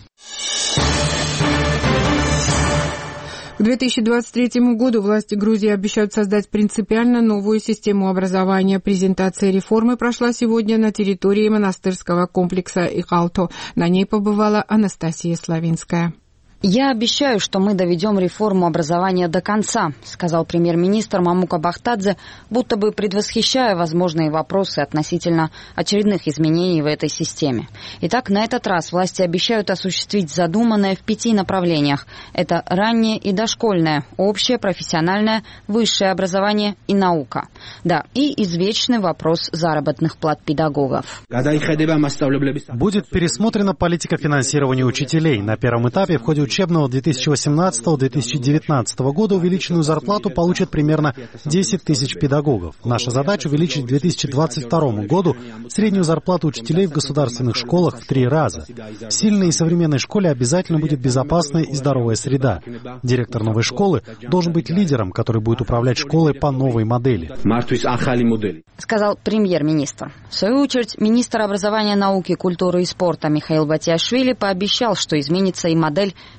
К 2023 году власти Грузии обещают создать принципиально новую систему образования. Презентация реформы прошла сегодня на территории монастырского комплекса Ихалто. На ней побывала Анастасия Славинская. «Я обещаю, что мы доведем реформу образования до конца», сказал премьер-министр Мамука Бахтадзе, будто бы предвосхищая возможные вопросы относительно очередных изменений в этой системе. Итак, на этот раз власти обещают осуществить задуманное в 5 направлениях. Это раннее и дошкольное, общее, профессиональное, высшее образование и наука. Да, и извечный вопрос заработных плат педагогов. Будет пересмотрена политика финансирования учителей. На первом этапе в ходе учебного 2018-2019 года увеличенную зарплату получат примерно 10 тысяч педагогов. Наша задача увеличить к 2022 году среднюю зарплату учителей в государственных школах в 3 раза. В сильной и современной школе обязательно будет безопасная и здоровая среда. Директор новой школы должен быть лидером, который будет управлять школой по новой модели. Сказал премьер-министр. В свою очередь, министр образования, науки, культуры и спорта Михаил Батиашвили пообещал, что изменится и модель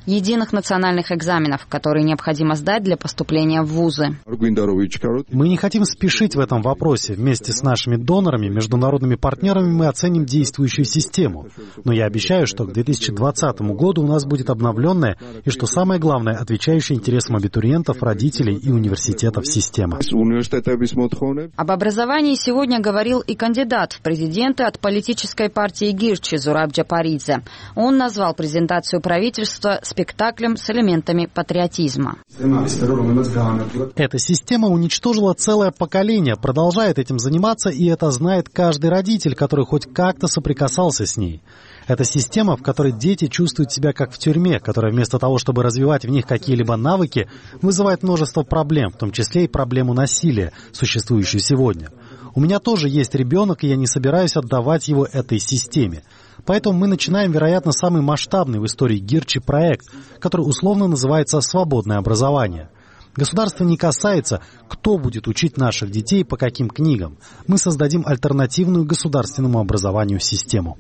единых национальных экзаменов, которые необходимо сдать для поступления в вузы. Мы не хотим спешить в этом вопросе. Вместе с нашими донорами, международными партнерами мы оценим действующую систему. Но я обещаю, что к 2020 году у нас будет обновленная и, что самое главное, отвечающая интересам абитуриентов, родителей и университетов система. Об образовании сегодня говорил и кандидат в президенты от политической партии Гирчи Зураб Джапаридзе. Он назвал презентацию правительства спектаклем с элементами патриотизма. Эта система уничтожила целое поколение, продолжает этим заниматься, и это знает каждый родитель, который хоть как-то соприкасался с ней. Это система, в которой дети чувствуют себя как в тюрьме, которая вместо того, чтобы развивать в них какие-либо навыки, вызывает множество проблем, в том числе и проблему насилия, существующую сегодня. У меня тоже есть ребенок, и я не собираюсь отдавать его этой системе. Поэтому мы начинаем, вероятно, самый масштабный в истории Гирчи проект, который условно называется «Свободное образование». Государство не касается, кто будет учить наших детей по каким книгам. Мы создадим альтернативную государственному образованию систему.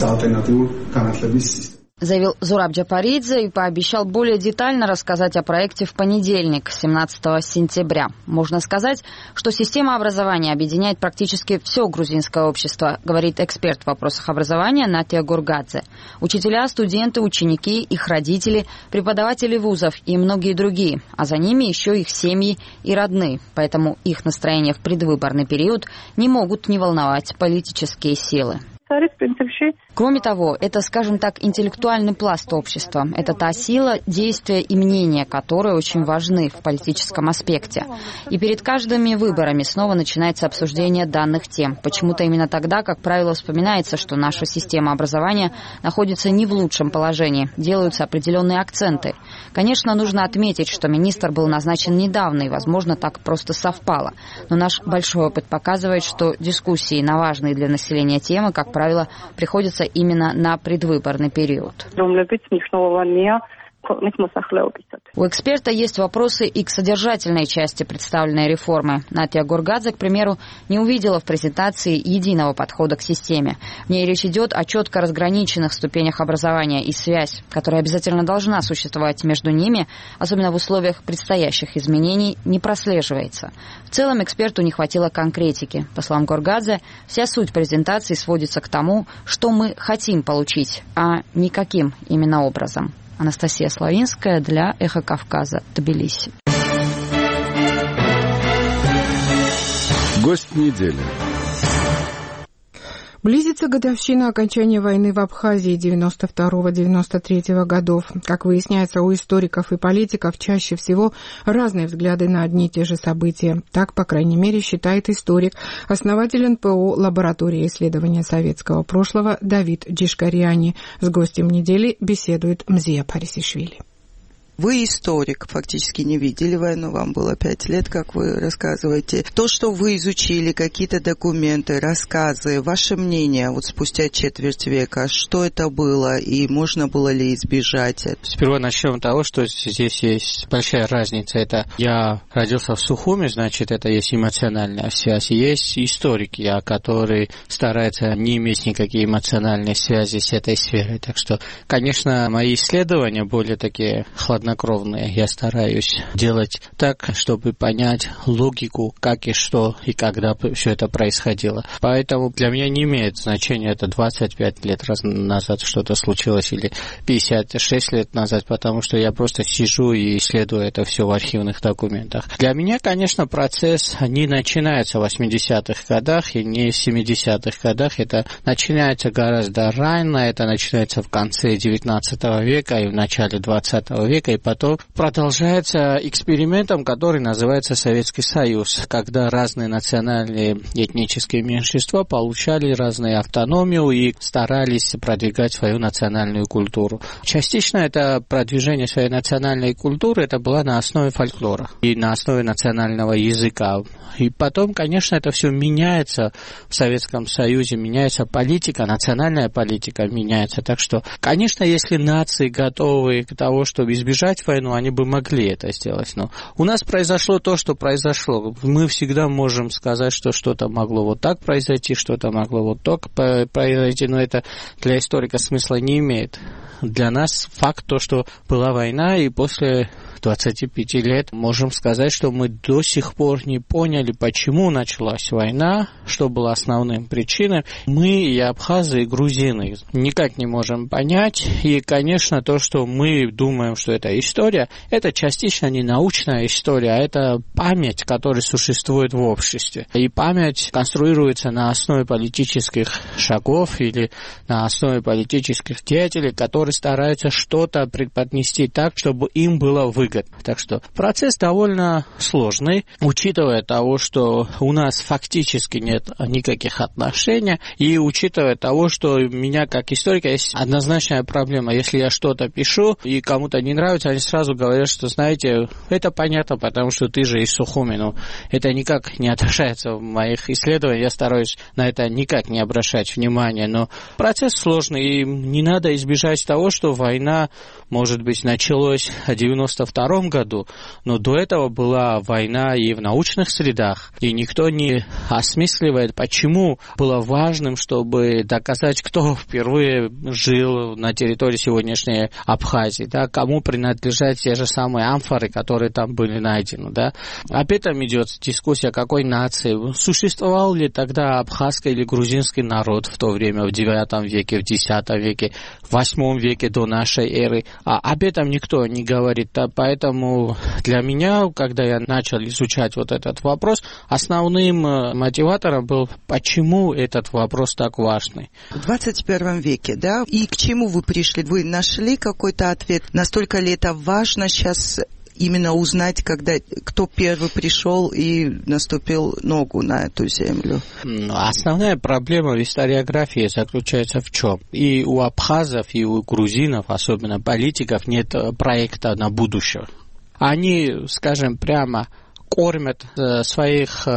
Заявил Зураб Джапаридзе и пообещал более детально рассказать о проекте в понедельник, 17 сентября. Можно сказать, что система образования объединяет практически все грузинское общество, говорит эксперт в вопросах образования Натия Гургадзе. Учителя, студенты, ученики, их родители, преподаватели вузов и многие другие, а за ними еще их семьи и родные. Поэтому их настроения в предвыборный период не могут не волновать политические силы. Кроме того, это, скажем так, интеллектуальный пласт общества. Это та сила, действия и мнения, которые очень важны в политическом аспекте. И перед каждыми выборами снова начинается обсуждение данных тем. Почему-то именно тогда, как правило, вспоминается, что наша система образования находится не в лучшем положении. Делаются определенные акценты. Конечно, нужно отметить, что министр был назначен недавно, и, возможно, так просто совпало. Но наш большой опыт показывает, что дискуссии на важные для населения темы, как правило, приходятся именно на предвыборный период. У эксперта есть вопросы и к содержательной части представленной реформы. Натия Гургадзе, к примеру, не увидела в презентации единого подхода к системе. В ней речь идет о четко разграниченных ступенях образования, и связь, которая обязательно должна существовать между ними, особенно в условиях предстоящих изменений, не прослеживается. В целом эксперту не хватило конкретики. По словам Гургадзе, вся суть презентации сводится к тому, что мы хотим получить, а не каким именно образом. Анастасия Славинская для «Эхо Кавказа», Тбилиси. Гость недели. Близится годовщина окончания войны в Абхазии 92-93 годов. Как выясняется, у историков и политиков чаще всего разные взгляды на одни и те же события. Так, по крайней мере, считает историк, основатель НПО «Лаборатория исследования советского прошлого» Давид Джишкариани. С гостем недели беседует Мзия Парисишвили. Вы историк, фактически не видели войну, вам было 5 лет, как вы рассказываете. То, что вы изучили, какие-то документы, рассказы, ваше мнение, вот спустя четверть века, что это было и можно было ли избежать? Сперва начнем с того, что здесь есть большая разница. Это я родился в Сухуми, значит, это есть эмоциональная связь. И есть историки, которые стараются не иметь никакие эмоциональные связи с этой сферой. Так что, конечно, мои исследования более такие хладнокровные. Я стараюсь делать так, чтобы понять логику, как и что, и когда все это происходило. Поэтому для меня не имеет значения, это 25 лет назад что-то случилось или 56 лет назад, потому что я просто сижу и исследую это все в архивных документах. Для меня, конечно, процесс не начинается в 80-х годах и не в 70-х годах. Это начинается гораздо раньше, это начинается в конце 19 века и в начале 20 века, и потом продолжается экспериментом, который называется Советский Союз, когда разные национальные этнические меньшинства получали разную автономию и старались продвигать свою национальную культуру. Частично это продвижение своей национальной культуры это было на основе фольклора и на основе национального языка. И потом, конечно, это все меняется в Советском Союзе, меняется политика, национальная политика меняется. Так что, конечно, если нации готовы к тому, чтобы избежать избежать войну, они бы могли это сделать. Но у нас произошло то, что произошло. Мы всегда можем сказать, что что-то могло вот так произойти, что-то могло вот так произойти, но это для историка смысла не имеет. Для нас факт то, что была война, и после 25 лет можем сказать, что мы до сих пор не поняли, почему началась война, что было основным причиной. Мы, и абхазы, и грузины, никак не можем понять. И, конечно, то, что мы думаем, что это история, это частично не научная история, а это память, которая существует в обществе. И память конструируется на основе политических шагов или на основе политических деятелей, которые стараются что-то преподнести так, чтобы им было выгодно. Так что процесс довольно сложный, учитывая того, что у нас фактически нет никаких отношений, и учитывая того, что у меня как историка есть однозначная проблема. Если я что-то пишу и кому-то не нравится, они сразу говорят, что, знаете, это понятно, потому что ты же из Сухуми. Но это никак не отражается в моих исследованиях, я стараюсь на это никак не обращать внимания. Но процесс сложный, и не надо избежать того, что война, может быть, началась в 1992 году, но до этого была война и в научных средах, и никто не осмысливает, почему было важным, чтобы доказать, кто впервые жил на территории сегодняшней Абхазии, да, кому принадлежат те же самые амфоры, которые там были найдены. Да. Об этом идет дискуссия, какой нации. Существовал ли тогда абхазский или грузинский народ в то время, в IX веке, в X веке, в VIII веке до нашей эры. Об этом никто не говорит. Поэтому для меня, когда я начал изучать вот этот вопрос, основным мотиватором был, почему этот вопрос так важный. В 21 веке, да? И к чему вы пришли? Вы нашли какой-то ответ? Настолько ли это важно сейчас именно узнать, кто первый пришел и наступил ногу на эту землю? Основная проблема в историографии заключается в чем? И у абхазов, и у грузинов, особенно политиков, нет проекта на будущее. Они, скажем прямо, кормят своих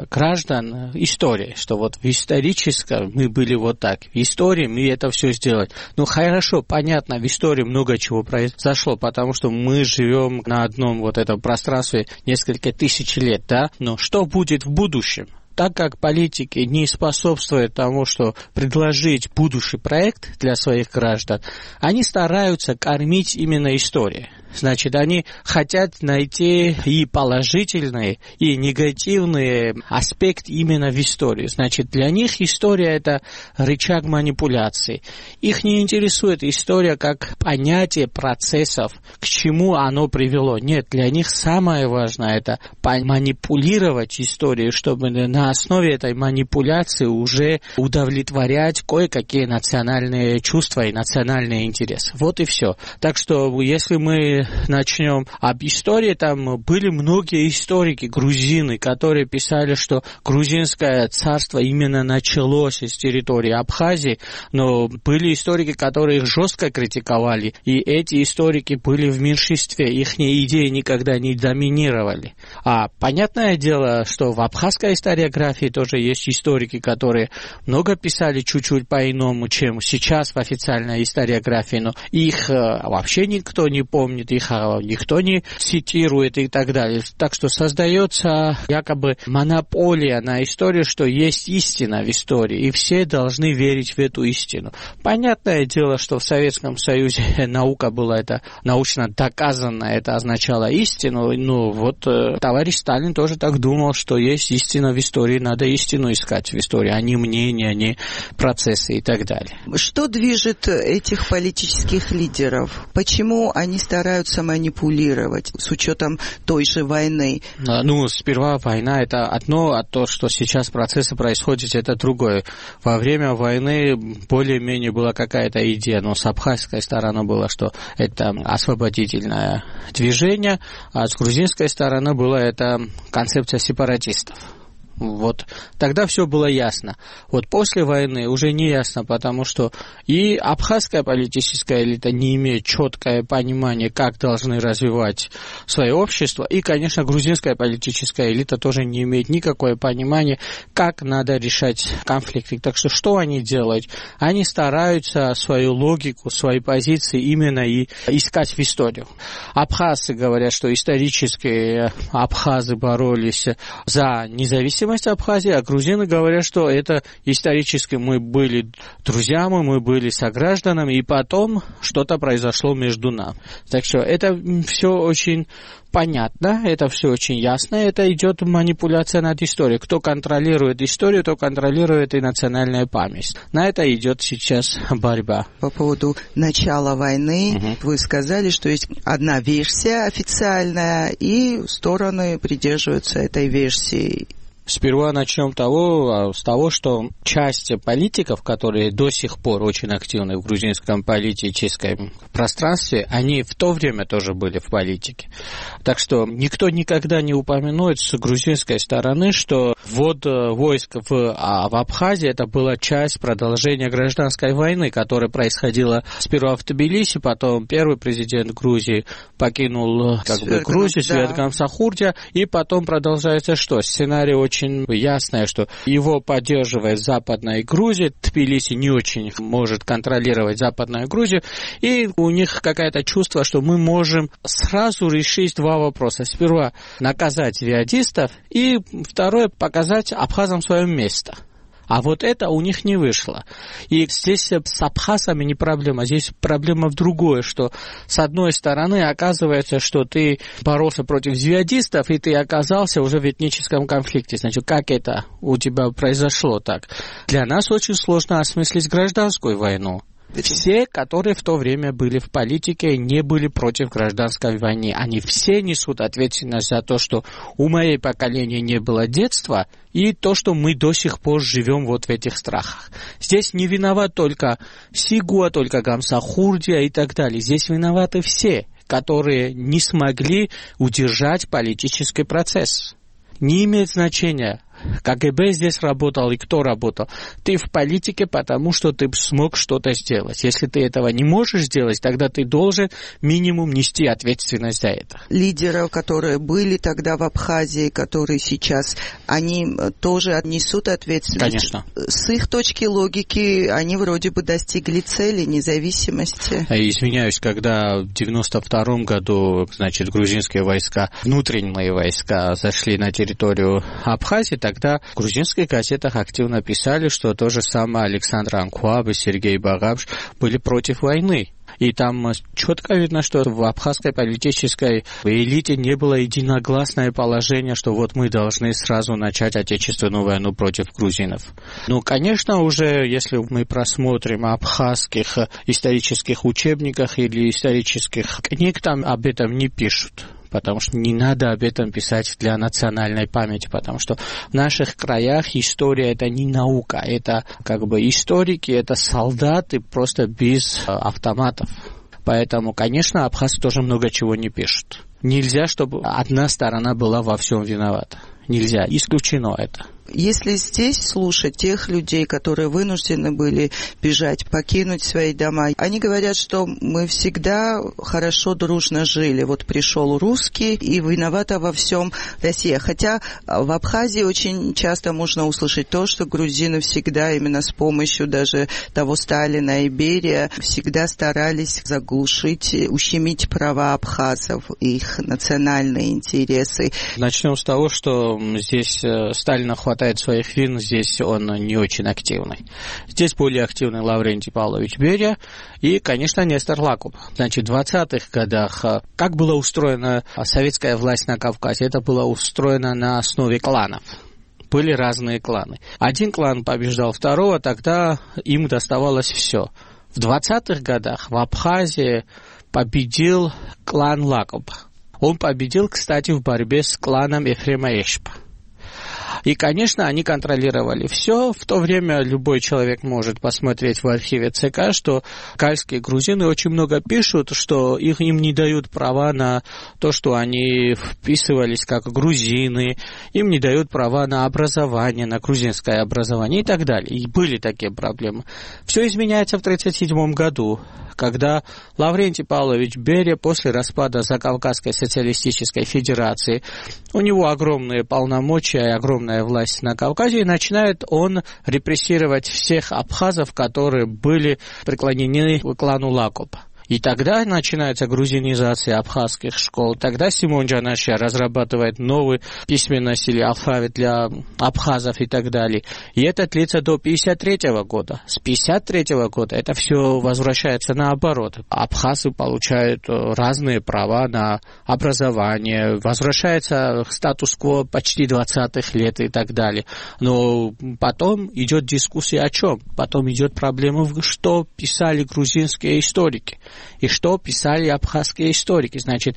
граждан историей, что вот в историческом мы были вот так, в истории мы это все сделали. Ну хорошо, понятно, в истории много чего произошло, потому что мы живем на одном вот этом пространстве несколько тысяч лет, да, но что будет в будущем? Так как политики не способствуют тому, что предложить будущий проект для своих граждан, они стараются кормить именно историей. Значит, они хотят найти и положительные, и негативные аспекты именно в истории. Значит, для них история – это рычаг манипуляции. Их не интересует история как понятие процессов, к чему оно привело. Нет, для них самое важное – это манипулировать историей, чтобы на основе этой манипуляции уже удовлетворять кое-какие национальные чувства и национальные интересы. Вот и все. Так что, если мы начнем об истории, там были многие историки, грузины, которые писали, что грузинское царство именно началось с территории Абхазии, но были историки, которые их жестко критиковали, и эти историки были в меньшинстве, их идеи никогда не доминировали. А понятное дело, что в абхазской историографии тоже есть историки, которые много писали чуть-чуть по-иному, чем сейчас в официальной историографии, но их вообще никто не помнит, их никто не цитирует и так далее. Так что создается якобы монополия на историю, что есть истина в истории, и все должны верить в эту истину. Понятное дело, что в Советском Союзе наука была это научно доказанная, это означало истину, но вот товарищ Сталин тоже так думал, что есть истина в истории, надо истину искать в истории, а не мнения, не процессы и так далее. Что движет этих политических лидеров? Почему они стараются манипулировать с учетом той же войны? Ну, сперва война – это одно, а то, что сейчас процессы происходят, это другое. Во время войны более-менее была какая-то идея, но с абхазской стороны было, что это освободительное движение, а с грузинской стороны была это концепция сепаратистов. Вот тогда все было ясно. Вот после войны уже не ясно, потому что и абхазская политическая элита не имеет четкое понимание, как должны развивать свое общество, и, конечно, грузинская политическая элита тоже не имеет никакое понимание, как надо решать конфликты. Так что они делают? Они стараются свою логику, свои позиции именно и искать в историю. Абхазцы говорят, что исторически абхазы боролись за независимость Абхазии, а грузины говорят, что это исторически мы были друзьями, мы были согражданами, и потом что-то произошло между нами. Так что это все очень понятно, это все очень ясно, это идет манипуляция над историей. Кто контролирует историю, то контролирует и национальная память. На это идет сейчас борьба. По поводу начала войны, вы сказали, что есть одна версия официальная, и стороны придерживаются этой версии. Сперва начнем с того, что часть политиков, которые до сих пор очень активны в грузинском политическом пространстве, они в то время тоже были в политике. Так что никто никогда не упомянет с грузинской стороны, что ввод войск в Абхазии это была часть продолжения гражданской войны, которая происходила сперва в Тбилиси, потом первый президент Грузии покинул Грузию, Светгам Сахурдия, и потом продолжается что? Сценарий очень ясное, что его поддерживает Западная Грузия, Тбилиси не очень может контролировать Западную Грузию, и у них какое-то чувство, что мы можем сразу решить два вопроса. Сперва наказать джихадистов, и второе, показать абхазам свое место. А вот это у них не вышло. И здесь с абхазами не проблема, здесь проблема в другое, что с одной стороны оказывается, что ты боролся против джихадистов, и ты оказался уже в этническом конфликте. Значит, как это у тебя произошло так? Для нас очень сложно осмыслить гражданскую войну. Все, которые в то время были в политике, не были против гражданской войны. Они все несут ответственность за то, что у моей поколения не было детства, и то, что мы до сих пор живем вот в этих страхах. Здесь не виноват только Сигуа, только Гамсахурдия и так далее. Здесь виноваты все, которые не смогли удержать политический процесс. Не имеет значения, КГБ здесь работал и кто работал. Ты в политике, потому что ты смог что-то сделать. Если ты этого не можешь сделать, тогда ты должен минимум нести ответственность за это. Лидеры, которые были тогда в Абхазии, которые сейчас, они тоже несут ответственность? Конечно. С их точки логики, они вроде бы достигли цели независимости. Извиняюсь, когда в 92 году, значит, грузинские войска, внутренние войска зашли на территорию Абхазии, тогда в грузинских газетах активно писали, что то же самое Александр Анкуаб и Сергей Багапш были против войны. И там четко видно, что в абхазской политической элите не было единогласное положение, что вот мы должны сразу начать отечественную войну против грузинов. Ну, конечно, уже если мы просмотрим абхазских исторических учебниках или исторических книг, там об этом не пишут. Потому что не надо об этом писать для национальной памяти, потому что в наших краях история это не наука, это как бы историки, это солдаты просто без автоматов. Поэтому, конечно, абхазцы тоже много чего не пишут. Нельзя, чтобы одна сторона была во всем виновата. Нельзя, исключено это. Если здесь слушать тех людей, которые вынуждены были бежать, покинуть свои дома, они говорят, что мы всегда хорошо, дружно жили. Вот пришел русский, и виновата во всем Россия. Хотя в Абхазии очень часто можно услышать то, что грузины всегда именно с помощью даже того Сталина и Берия всегда старались заглушить, ущемить права абхазов, их национальные интересы. Начнем с того, что здесь Сталина хватает своих вин, здесь он не очень активный. Здесь более активный Лаврентий Павлович Берия и, конечно, Нестор Лакуб. Значит, в 20-х годах как была устроена советская власть на Кавказе? Это было устроено на основе кланов. Были разные кланы. Один клан побеждал второго, тогда им доставалось все. В 20-х годах в Абхазии победил клан Лакуба. Он победил, кстати, в борьбе с кланом Ефрема Эшпа. И, конечно, они контролировали все. В то время любой человек может посмотреть в архиве ЦК, что кальские грузины очень много пишут, что им не дают права на то, что они вписывались как грузины, им не дают права на образование, на грузинское образование и так далее. И были такие проблемы. Все изменяется в 1937 году, когда Лаврентий Павлович Берия после распада Закавказской социалистической федерации, у него огромные полномочия и огромная власть на Кавказе, и начинает он репрессировать всех абхазов, которые были преклонены к клану Лакоп. И тогда начинается грузинизация абхазских школ. Тогда Симон Джанашья разрабатывает новую письменность или алфавит для абхазов и так далее. И это длится до 1953 года. С 1953 года это все возвращается наоборот. Абхазы получают разные права на образование. Возвращается статус-кво почти 20-х лет и так далее. Но потом идет дискуссия о чем? Потом идет проблема, что писали грузинские историки. И что писали абхазские историки. Значит,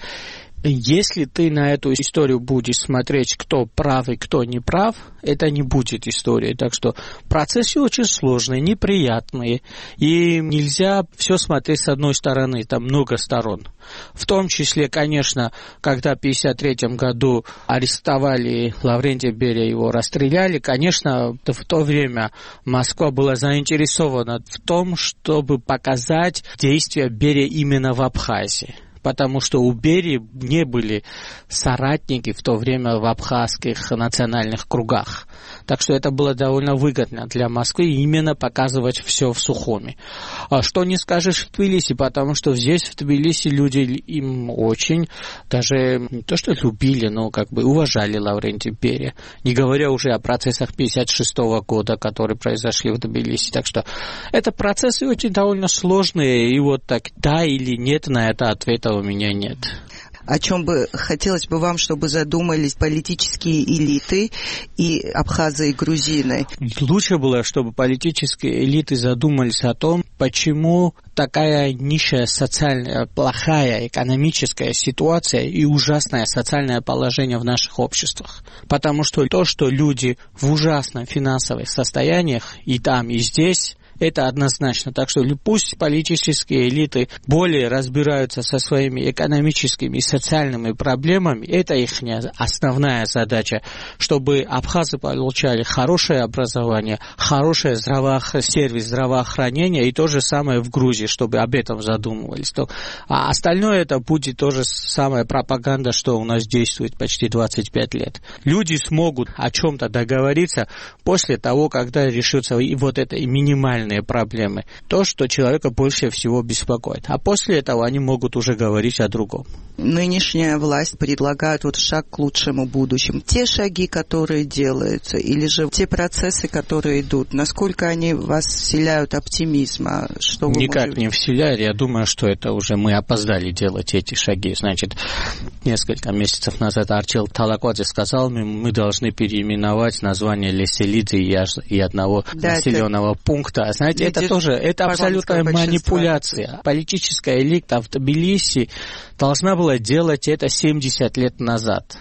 если ты на эту историю будешь смотреть, кто прав и кто не прав, это не будет история. Так что процессы очень сложные, неприятные. И нельзя все смотреть с одной стороны, там много сторон. В том числе, конечно, когда в 1953 году арестовали Лаврентия Берия, его расстреляли, конечно, в то время Москва была заинтересована в том, чтобы показать действия Берия именно в Абхазии. Потому что у Берии не были соратники в то время в абхазских национальных кругах. Так что это было довольно выгодно для Москвы именно показывать все в Сухуми. А что не скажешь в Тбилиси, потому что здесь в Тбилиси люди им очень, даже не то что любили, но как бы уважали Лаврентия Берия. Не говоря уже о процессах 1956 года, которые произошли в Тбилиси. Так что это процессы очень довольно сложные, и вот так да или нет на это ответа у меня нет. О чем бы хотелось бы вам, чтобы задумались политические элиты и абхазы и грузины? Лучше было, чтобы политические элиты задумались о том, почему такая нищая социальная, плохая экономическая ситуация и ужасное социальное положение в наших обществах. Потому что то, что люди в ужасном финансовом состояниях и там, и здесь, это однозначно. Так что пусть политические элиты более разбираются со своими экономическими и социальными проблемами. Это их основная задача, чтобы абхазы получали хорошее образование, хороший сервис здравоохранения, и то же самое в Грузии, чтобы об этом задумывались. А остальное это будет то же самое пропаганда, что у нас действует почти 25 лет. Люди смогут о чем-то договориться после того, когда решатся и вот это и минимальное проблемы, то, что человека больше всего беспокоит. А после этого они могут уже говорить о другом. Нынешняя власть предлагает вот шаг к лучшему будущему. Те шаги, которые делаются, или же те процессы, которые идут, насколько они вас вселяют оптимизма? Что вы Никак не вселяют. Я думаю, что это уже мы опоздали делать эти шаги. Значит, несколько месяцев назад Арчил Талакодзе сказал, мы должны переименовать название Леселидзе и одного населенного пункта. Знаете, это тоже, это абсолютная манипуляция. Политическая элита в Тбилиси должна была делать это 70 лет назад.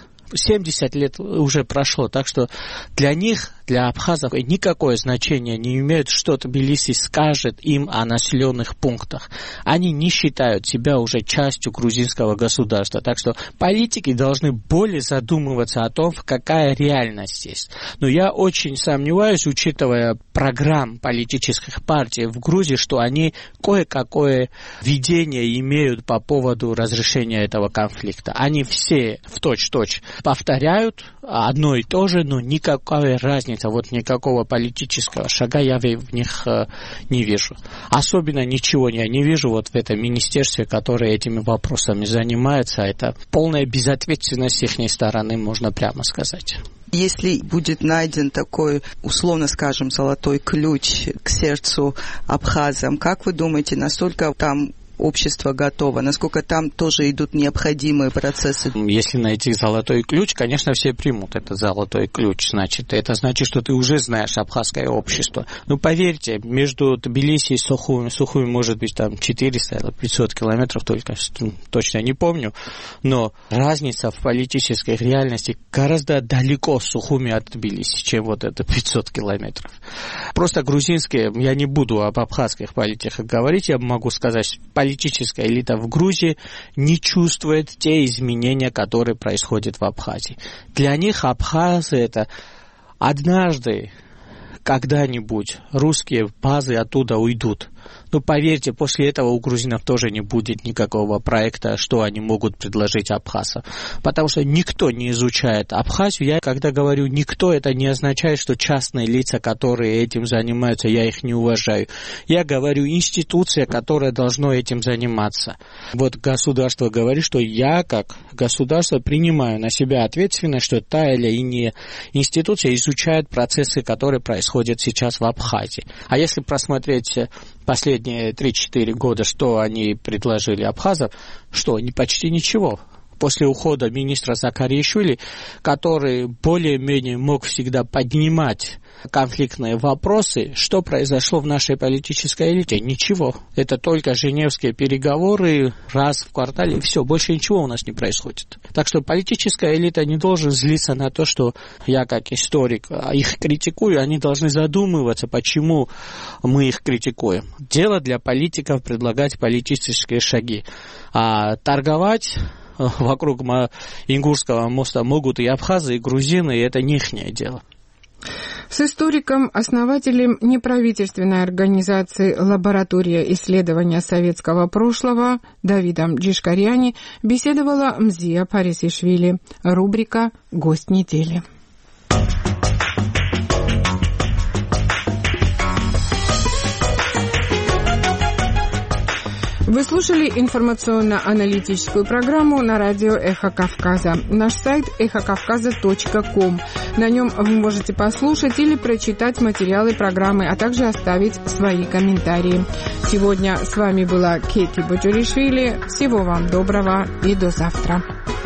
70 лет уже прошло, так что для них, для абхазов, никакое значение не имеет, что Тбилиси скажет им о населенных пунктах. Они не считают себя уже частью грузинского государства, так что политики должны более задумываться о том, какая реальность есть. Но я очень сомневаюсь, учитывая программ политических партий в Грузии, что они кое-какое видение имеют по поводу разрешения этого конфликта. Они все в точь-в-точь повторяют одно и то же, но никакой разницы, вот никакого политического шага я в них не вижу. Особенно ничего я не вижу вот в этом министерстве, которое этими вопросами занимается. Это полная безответственность с их стороны, можно прямо сказать. Если будет найден такой, условно скажем, золотой ключ к сердцу абхазам, как вы думаете, настолько там общество готово? Насколько там тоже идут необходимые процессы? Если найти золотой ключ, конечно, все примут этот золотой ключ. Это значит, что ты уже знаешь абхазское общество. Но поверьте, между Тбилиси и Сухуми может быть там 400 или 500 километров, только точно не помню. Но разница в политической реальности гораздо далеко Сухуми от Тбилиси, чем вот это 500 километров. Просто грузинские, я не буду об абхазских политиках говорить, я могу сказать, что политическая элита в Грузии не чувствует те изменения, которые происходят в Абхазии. Для них абхазы это однажды, когда-нибудь русские базы оттуда уйдут. Но поверьте, после этого у грузинов тоже не будет никакого проекта, что они могут предложить абхазам. Потому что никто не изучает Абхазию. Я когда говорю «никто», это не означает, что частные лица, которые этим занимаются, я их не уважаю. Я говорю институция, которая должна этим заниматься. Вот государство говорит, что я как государство принимаю на себя ответственность, что та или иная институция изучает процессы, которые происходят сейчас в Абхазии. А если просмотреть последние 3-4 года, что они предложили абхазам, почти ничего. После ухода министра Закаришвили, который более-менее мог всегда поднимать конфликтные вопросы, что произошло в нашей политической элите? Ничего. Это только женевские переговоры раз в квартале, и все. Больше ничего у нас не происходит. Так что политическая элита не должна злиться на то, что я как историк их критикую. Они должны задумываться, почему мы их критикуем. Дело для политиков предлагать политические шаги. А торговать вокруг Ингурского моста могут и абхазы, и грузины, и это не ихнее дело. С историком, основателем неправительственной организации «Лаборатория исследования советского прошлого» Давидом Джишкаряни беседовала Мзия Парисишвили. Рубрика «Гость недели». Вы слушали информационно-аналитическую программу на радио «Эхо Кавказа». Наш сайт эхокавказа.ком. На нем вы можете послушать или прочитать материалы программы, а также оставить свои комментарии. Сегодня с вами была Кети Боджоришвили. Всего вам доброго и до завтра.